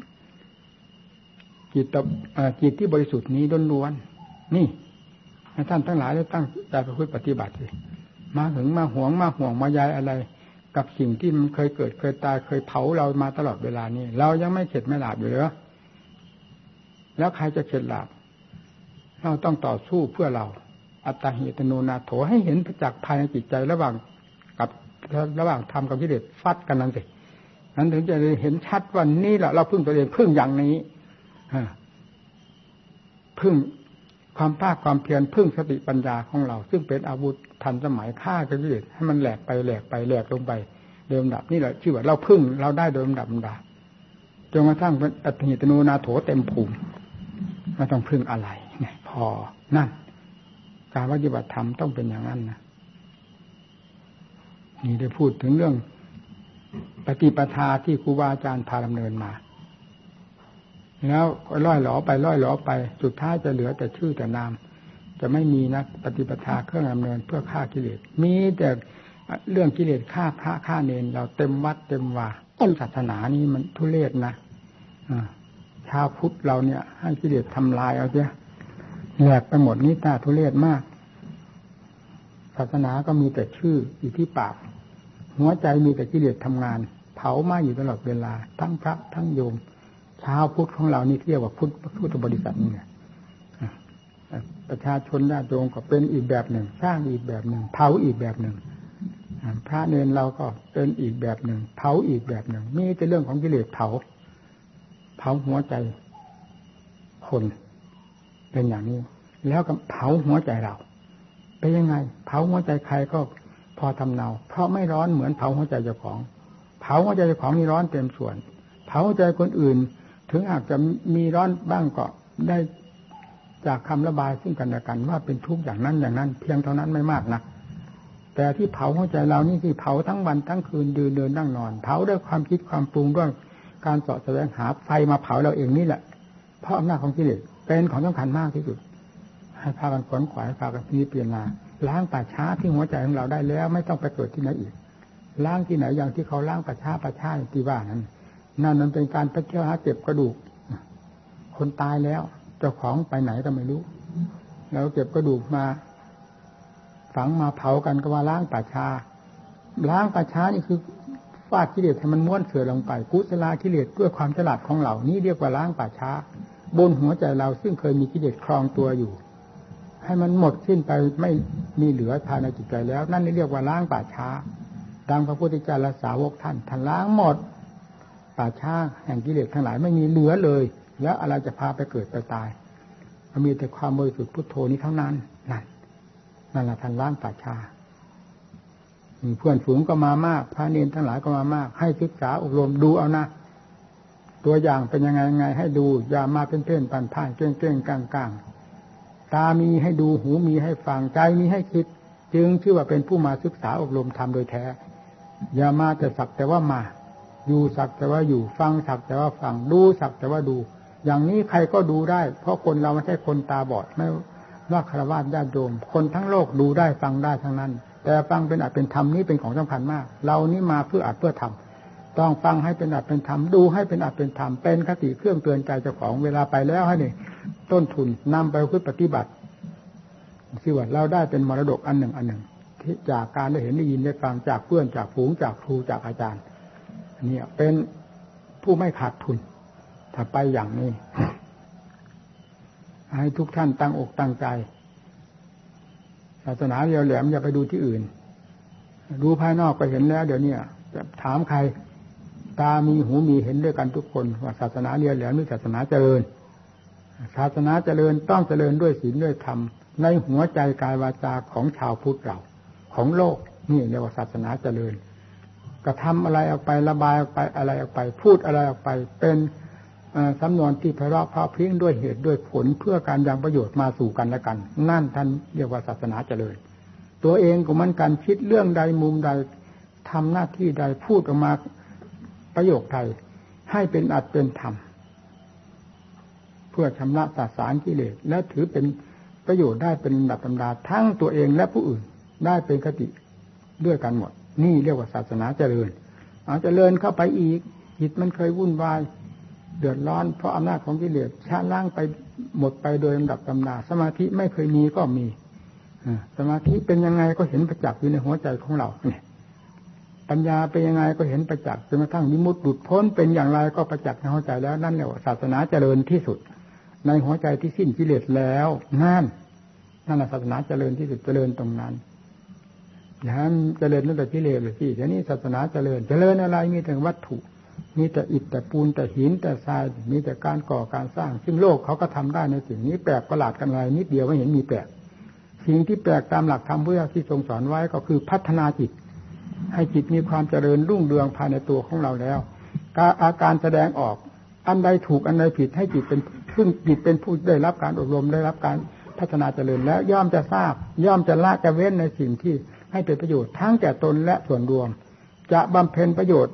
จิตจิตที่บริสุทธิ์นี้ล้วนๆนี่ท่านทั้งหลายได้ตั้งใจประพฤติปฏิบัติสิมาหึงมาหวงมาห่วงมายายอะไรกับสิ่งที่มันเคยเกิดเคยตายเคยเผาเรามาตลอดเวลานี้เรายังไม่เข็ดไม่หลาบอยู่เหรอแล้วใครจะเข็ดหลาบเราต้องต่อสู้เพื่อเราอัตตาหิตโนนาโถให้เห็นจากภายในจิตใจระหว่างกับระหว่างธรรมกับกิเลสฟัดกันนั่นสินั้นถึงจะเห็นชัดว่านี่แหละเราพึ่งตัวเองพึ่งอย่างนี้พึ่งความภาคความเพียรพึ่งสติปัญญาของเราซึ่งเป็นอาวุธทันสมัยฆ่ากิเลสให้มันแหลกไปแหลกไปแหลกลงไปเดิมดับนี่แหละชื่อว่าเราพึ่งเราได้เดิมดับดับจนกระทั่งเป็นอัตถิตโนนาโถเต็มภูมิไม่ต้องพึ่งอะไรเนี่ยพอนั่นการปฏิบัติธรรมต้องเป็นอย่างนั้นนะนี่ได้พูดถึงเรื่องปฏิปทาที่ครูบาอาจารย์พาดำเนินมาแล้วล่อยหลอไปล่อยหลอไปสุดท้ายจะเหลือแต่ชื่อแต่นามจะไม่มีนะปฏิปทาเครื่องดำเนินเพื่อฆ่ากิเลสมีแต่เรื่องกิเลสฆ่าพระฆ่าเนรเราเต็มวัดเต็มว่าต้นศาสนานี้มันทุเรศนะชาวพุทธเราเนี่ยให้กิเลสทำลายเอาเสียแหลกไปหมดนี้ตาทุเรศมากศาสนาก็มีแต่ชื่ออยู่ที่ปากหัวใจมีแต่กิเลสทำงานเผาไหม้อยู่ตลอดเวลาทั้งพระทั้งโยมชาวพุทธของเรานี่เรียกว่าพุทธพุทธบริษัทนี่แหละประชาชนญาติโยมก็เป็นอีกแบบหนึ่งสร้างอีกแบบหนึ่งเผาอีกแบบหนึ่งพระเนรเราก็เป็นอีกแบบหนึ่งเผาอีกแบบหนึ่งมีแต่เรื่องของกิเลสเผาเผาหัวใจคนเป็นอย่างนี้แล้วก็เผาหัวใจเราเป็นยังไงเผาหัวใจใครก็พอทำเนาเพราะไม่ร้อนเหมือนเผาหัวใจเจ้าของเผาหัวใจเจ้าของนี่ร้อนเต็มส่วนเผาหัวใจคนอื่นถึงอาจจะมีร้อนบ้างก็ได้จากคำระบายซึ่งกันและกันว่าเป็นทุกข์อย่างนั้นอย่างนั้นเพียงเท่านั้นไม่มากนักแต่ที่เผาหัวใจเรานี่คือเผาทั้งวันทั้งคืนเดินเดินนั่งนอนเผาด้วยความคิดความปรุงด้วยการเสาะแสวงหาไฟมาเผาเราเองนี่แหละเพราะอำนาจของกิเลสเป็นของสำคัญมากที่สุดให้พากันขวนขวายพากันพิจารณาล้างป่าช้าที่หัวใจของเราได้แล้วไม่ต้องไปเกิดที่ไหนอีกล้างที่ไหนอย่างที่เขาล้างป่าช้าป่าช้าที่ว่านั้นนั่นมันเป็นการไปเที่ยวหาเก็บกระดูกคนตายแล้วเจ้าของไปไหนก็ไม่รู้แล้วเก็บกระดูกมาฝังมาเผากันก็ว่าล้างป่าช้าล้างป่าช้านี่คือฟาดกิเลสให้มันม้วนเสือลงไปกุศลกิเลสด้วยความฉลาดของเรานี่เรียกว่าล้างป่าช้าบนหัวใจเราซึ่งเคยมีกิเลสครองตัวอยู่ให้มันหมดสิ้นไปไม่มีเหลือภายในจิตใจแล้วนั่นเรียกว่าล้างป่าช้าดังพระพุทธเจ้าและสาวกท่านท่านล้างหมดป่าช้าแห่งกิเลสทั้งหลายไม่มีเหลือเลยแล้วอะไรจะพาไปเกิดไปตายมีแต่ความบริสุทธิ์พุทโธนี้เท่านั้นนั่นนั่นแหละท่านล้างป่าช้ามีเพื่อนฝูงก็มามากพระเนรทั้งหลายก็มามากให้ศึกษาอบรมดูเอานะตัวอย่างเป็นยังไงยังไงให้ดูอย่ามาเป็นเพ่นปันพ่ายเก้งเก้งก้างก้างตามีให้ดูหูมีให้ฟังใจมีให้คิดจึงชื่อว่าเป็นผู้มาศึกษาอบรมธรรมโดยแท้อย่ามาแต่สักแต่ว่ามาอยู่สักแต่ว่าอยู่ฟังสักแต่ว่าฟังดูสักแต่ว่าดูอย่างนี้ใครก็ดูได้เพราะคนเราไม่ใช่คนตาบอดไม่ว่าฆราวาสญาติโยมคนทั้งโลกดูได้ฟังได้ทั้งนั้นแต่ฟังเป็นอัตเป็นธรรมนี้เป็นของสำคัญมากเรานี่มาเพื่ออัตเพื่อธรรมต้องฟังให้เป็นอัตเป็นธรรมดูให้เป็นอัตเป็นธรรมเป็นคติเครื่องเตือนใจเจ้าของเวลาไปแล้วให้นี่ต้นทุนนำไปเพื่อปฏิบัติชื่อว่าเราได้เป็นมรดกอันหนึ่งอันหนึ่งที่จากการได้เห็นได้ยินได้ฟังจากเพื่อนจากฝูงจากครูจากอาจารย์นี่เป็นผู้ไม่ขาดทุนถ้าไปอย่างนี้ให้ทุกท่านตั้งอกตั้งใจศาสนาเรียวแหลมอย่าไปดูที่อื่นดูภายนอกก็เห็นแล้วเดี๋ยวนี้จะถามใครตามีหูมีเห็นด้วยกันทุกคนว่าศาสนาเรียวแหลมหรือศาสนาเจริญศาสนาเจริญต้องเจริญด้วยศีลด้วยธรรมในหัวใจกายวาจาของชาวพุทธเราของโลกนี่เรียกว่าศาสนาเจริญกระทำอะไรออกไประบายออกไปอะไรออกไปพูดอะไรออกไปเป็นสำนวนที่ไพเราะเพราะพริ้งด้วยเหตุด้วยผลเพื่อการยังประโยชน์มาสู่กันและกันนั่นท่านเรียกว่าศาสนาเจริญตัวเองก็มันการคิดเรื่องใดมุมใดทำหน้าที่ใดพูดออกมาประโยคใดให้เป็นอัตเป็นธรรมเพื่อชำระสาสารกิเลสและถือเป็นประโยชน์ได้เป็นลำดับลำดาทั้งตัวเองและผู้อื่นได้เป็นคติด้วยกันหมดนี่เรียกว่าศาสนาเจริญเอาเจริญเข้าไปอีกจิตมันเคยวุ่นวายเดือดร้อนเพราะอำนาจของกิเลสชะล้างไปหมดไปโดยลำดับลำดาสมาธิไม่เคยมีก็มีสมาธิเป็นยังไงก็เห็นประจักษ์อยู่ในหัวใจของเราเนี่ยปัญญาเป็นยังไงก็เห็นประจักษ์จนกระทั่งวิมุตติหลุดพ้นเป็นอย่างไรก็ประจักษ์ในหัวใจแล้วนั่นแหละศาสนาเจริญที่สุดในหัวใจที่สิ้นกิเลสแล้วนั่นนั่นแหละศาสนาเจริญที่สุดเจริญตรงนั้นอย่าให้เจริญตั้งแต่กิเลสเลยที่เดี๋ยวนี้ศาสนาเจริญเจริญอะไรมีแต่วัตถุมีแต่อิฐแต่ปูนแต่หินแต่ทรายมีแต่การก่อการสร้างซึ่งโลกเขาก็ทำได้ในสิ่งนี้แปลกประหลาดกันอะไรนิดเดียวไม่เห็นมีแปลกสิ่งที่แปลกตามหลักธรรมพุทธที่ทรงสอนไว้ก็คือพัฒนาจิตให้จิตมีความเจริญรุ่งเรืองภายในตัวของเราแล้วการอาการแสดงออกอันใดถูกอันใดผิดให้จิตเป็นซึ่งจิตเป็นผู้ได้รับการอบรมได้รับการพัฒนาเจริญแล้วย่อมจะทราบย่อมจะละจะเว้นในสิ่งที่ให้เป็นประโยชน์ทั้งแก่ตนและส่วนรวมจะบำเพ็ญประโยชน์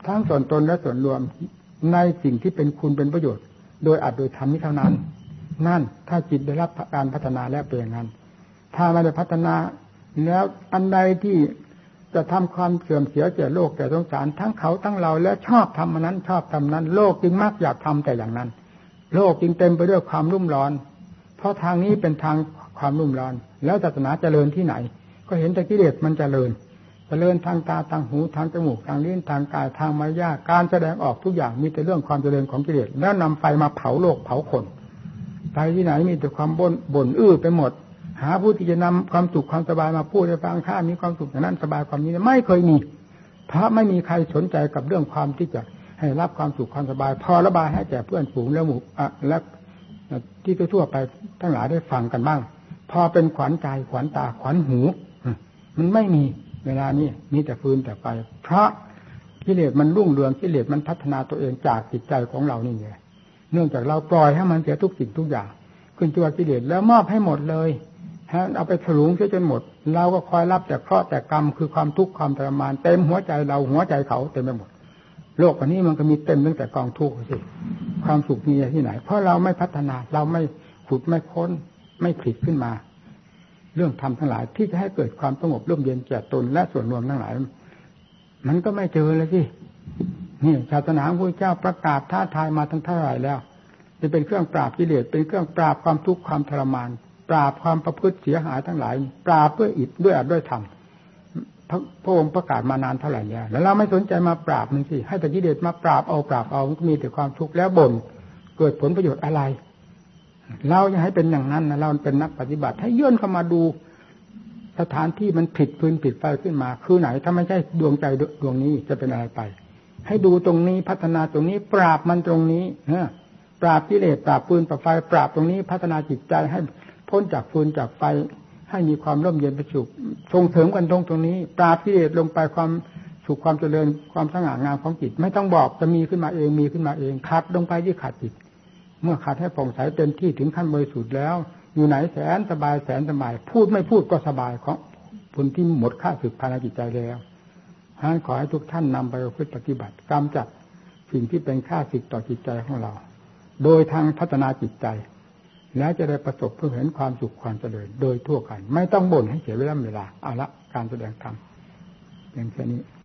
ทั้งส่วนตนและส่วนรวมในสิ่งที่เป็นคุณเป็นประโยชน์โดยอัดโดยทำนี้เท่านั้นนั่นถ้าจิตได้รับการพัฒนาแล้วเป็นอย่างนั้นถ้าไม่ได้พัฒนาแล้วอันใดที่จะทำความเสื่อมเสียแก่โลกแก่สงสารทั้งเขาทั้งเราและชอบทำมันนั้นชอบทำนั้นโลกจึงมักอยากทำแต่อย่างนั้นโลกจึงเต็มไปด้วยความรุ่มร้อนเพราะทางนี้เป็นทางความรุ่มร้อนแล้วศาสนาเจริญที่ไหนก็เห็นแต่กิเลสมันเจริญเจริญทางตาทางหูทางจมูกทางลิ้นทางกายทางมายาการแสดงออกทุกอย่างมีแต่เรื่องความเจริญของกิเลสแล้วนำไฟมาเผาโลกเผาคนไปที่ไหนมีแต่ความบ่นบ่นอื้อไปหมดหาผู้ที่จะนำความสุขความสบายมาพูดให้ฟังข้ามีความสุขอย่างนั้นสบายความนี้ไม่เคยมีเพราะไม่มีใครสนใจกับเรื่องความที่จะให้รับความสุขความสบายพอระบายให้แก่เพื่อนฝูงและหมู่อ่ะและที่ทั่วไปทั้งหลายได้ฟังกันบ้างพอเป็นขวัญใจขวัญตาขวัญหูมันไม่มีเวลานี้มีแต่ฟืนแต่ไฟเพราะกิเลสมันรุ่งเรืองกิเลสมันพัฒนาตัวเองจากจิตใจของเรานี่ไงเนื่องจากเราปล่อยให้มันเสียทุกสิ่งทุกอย่างขึ้นตัวกิเลสแล้วมอบให้หมดเลยฮะเอาไปถลุงเสียจนหมดเราก็คอยรับแต่เคราะห์แต่กรรมคือความทุกข์ความทรมานเต็มหัวใจเราหัวใจเขาเต็มไปหมดโลกวันนี้มันก็มีเต็มตั้งแต่กองทุกข์สิความสุขมีที่ไหนเพราะเราไม่พัฒนาเราไม่ขุดไม่ค้นไม่ผลิตขึ้นมาเรื่องธรรมทั้งหลายที่จะให้เกิดความสงบร่มเย็นแก่ตนและส่วนรวมทั้งหลายมันก็ไม่เจอเลยสินี่ศาสนาของพระเจ้าประกาศท้าทายมาทั้งเท่าไหร่แล้วจะเป็นเครื่องปราบกิเลสเป็นเครื่องปราบความทุกข์ความทรมานปราบความประพฤติเสียหายทั้งหลายปราบด้วยอิฐด้วยอัดด้วยธรรมพระองค์ประกาศมานานเท่าไหร่แล้วแล้วเราไม่สนใจมาปราบมันสิให้แต่กิเลสมาปราบเอาปราบเอามันก็มีแต่ความทุกข์แล้วบ่นเกิดผลประโยชน์อะไรเราจะให้เป็นอย่างนั้นนะเราเป็นนักปฏิบัติให้ยื่นเข้ามาดูสถานที่มันผิดฟืนผิดไฟขึ้นมาคือไหนถ้าไม่ใช่ดวงใจดวงนี้จะเป็นอะไรไปให้ดูตรงนี้พัฒนาตรงนี้ปราบมันตรงนี้เออปราบกิเลสปราบฟืนปราบไฟปราบตรงนี้พัฒนาจิตใจให้พ้นจากฟืนจากไฟให้มีความร่มเย็นเป็นสุขส่งเสริมกันตรงตรงนี้ปราบกิเลสลงไปความสุขความเจริญความสง่างามของจิตไม่ต้องบอกจะมีขึ้นมาเองมีขึ้นมาเองขัดลงไปที่ขัดจิตเมื่อขัดให้ผ่องใสเต็มที่ถึงขั้นบริสุทธิ์แล้วอยู่ไหนแสนสบายแสนสบายพูดไม่พูดก็สบายของผลที่หมดค่าศึกภายในจิตใจแล้วฉะนั้นขอให้ทุกท่านนำไปปฏิบัติกำจัดสิ่งที่เป็นค่าศึกต่อจิตใจของเราโดยทางพัฒนาจิตใจแล้วจะได้ประสบเพื่อเห็นความสุขความเจริญโดยทั่วกันไม่ต้องบ่นให้เสียเวลาเวลาเอาละการแสดงธรรมเพียงแค่นี้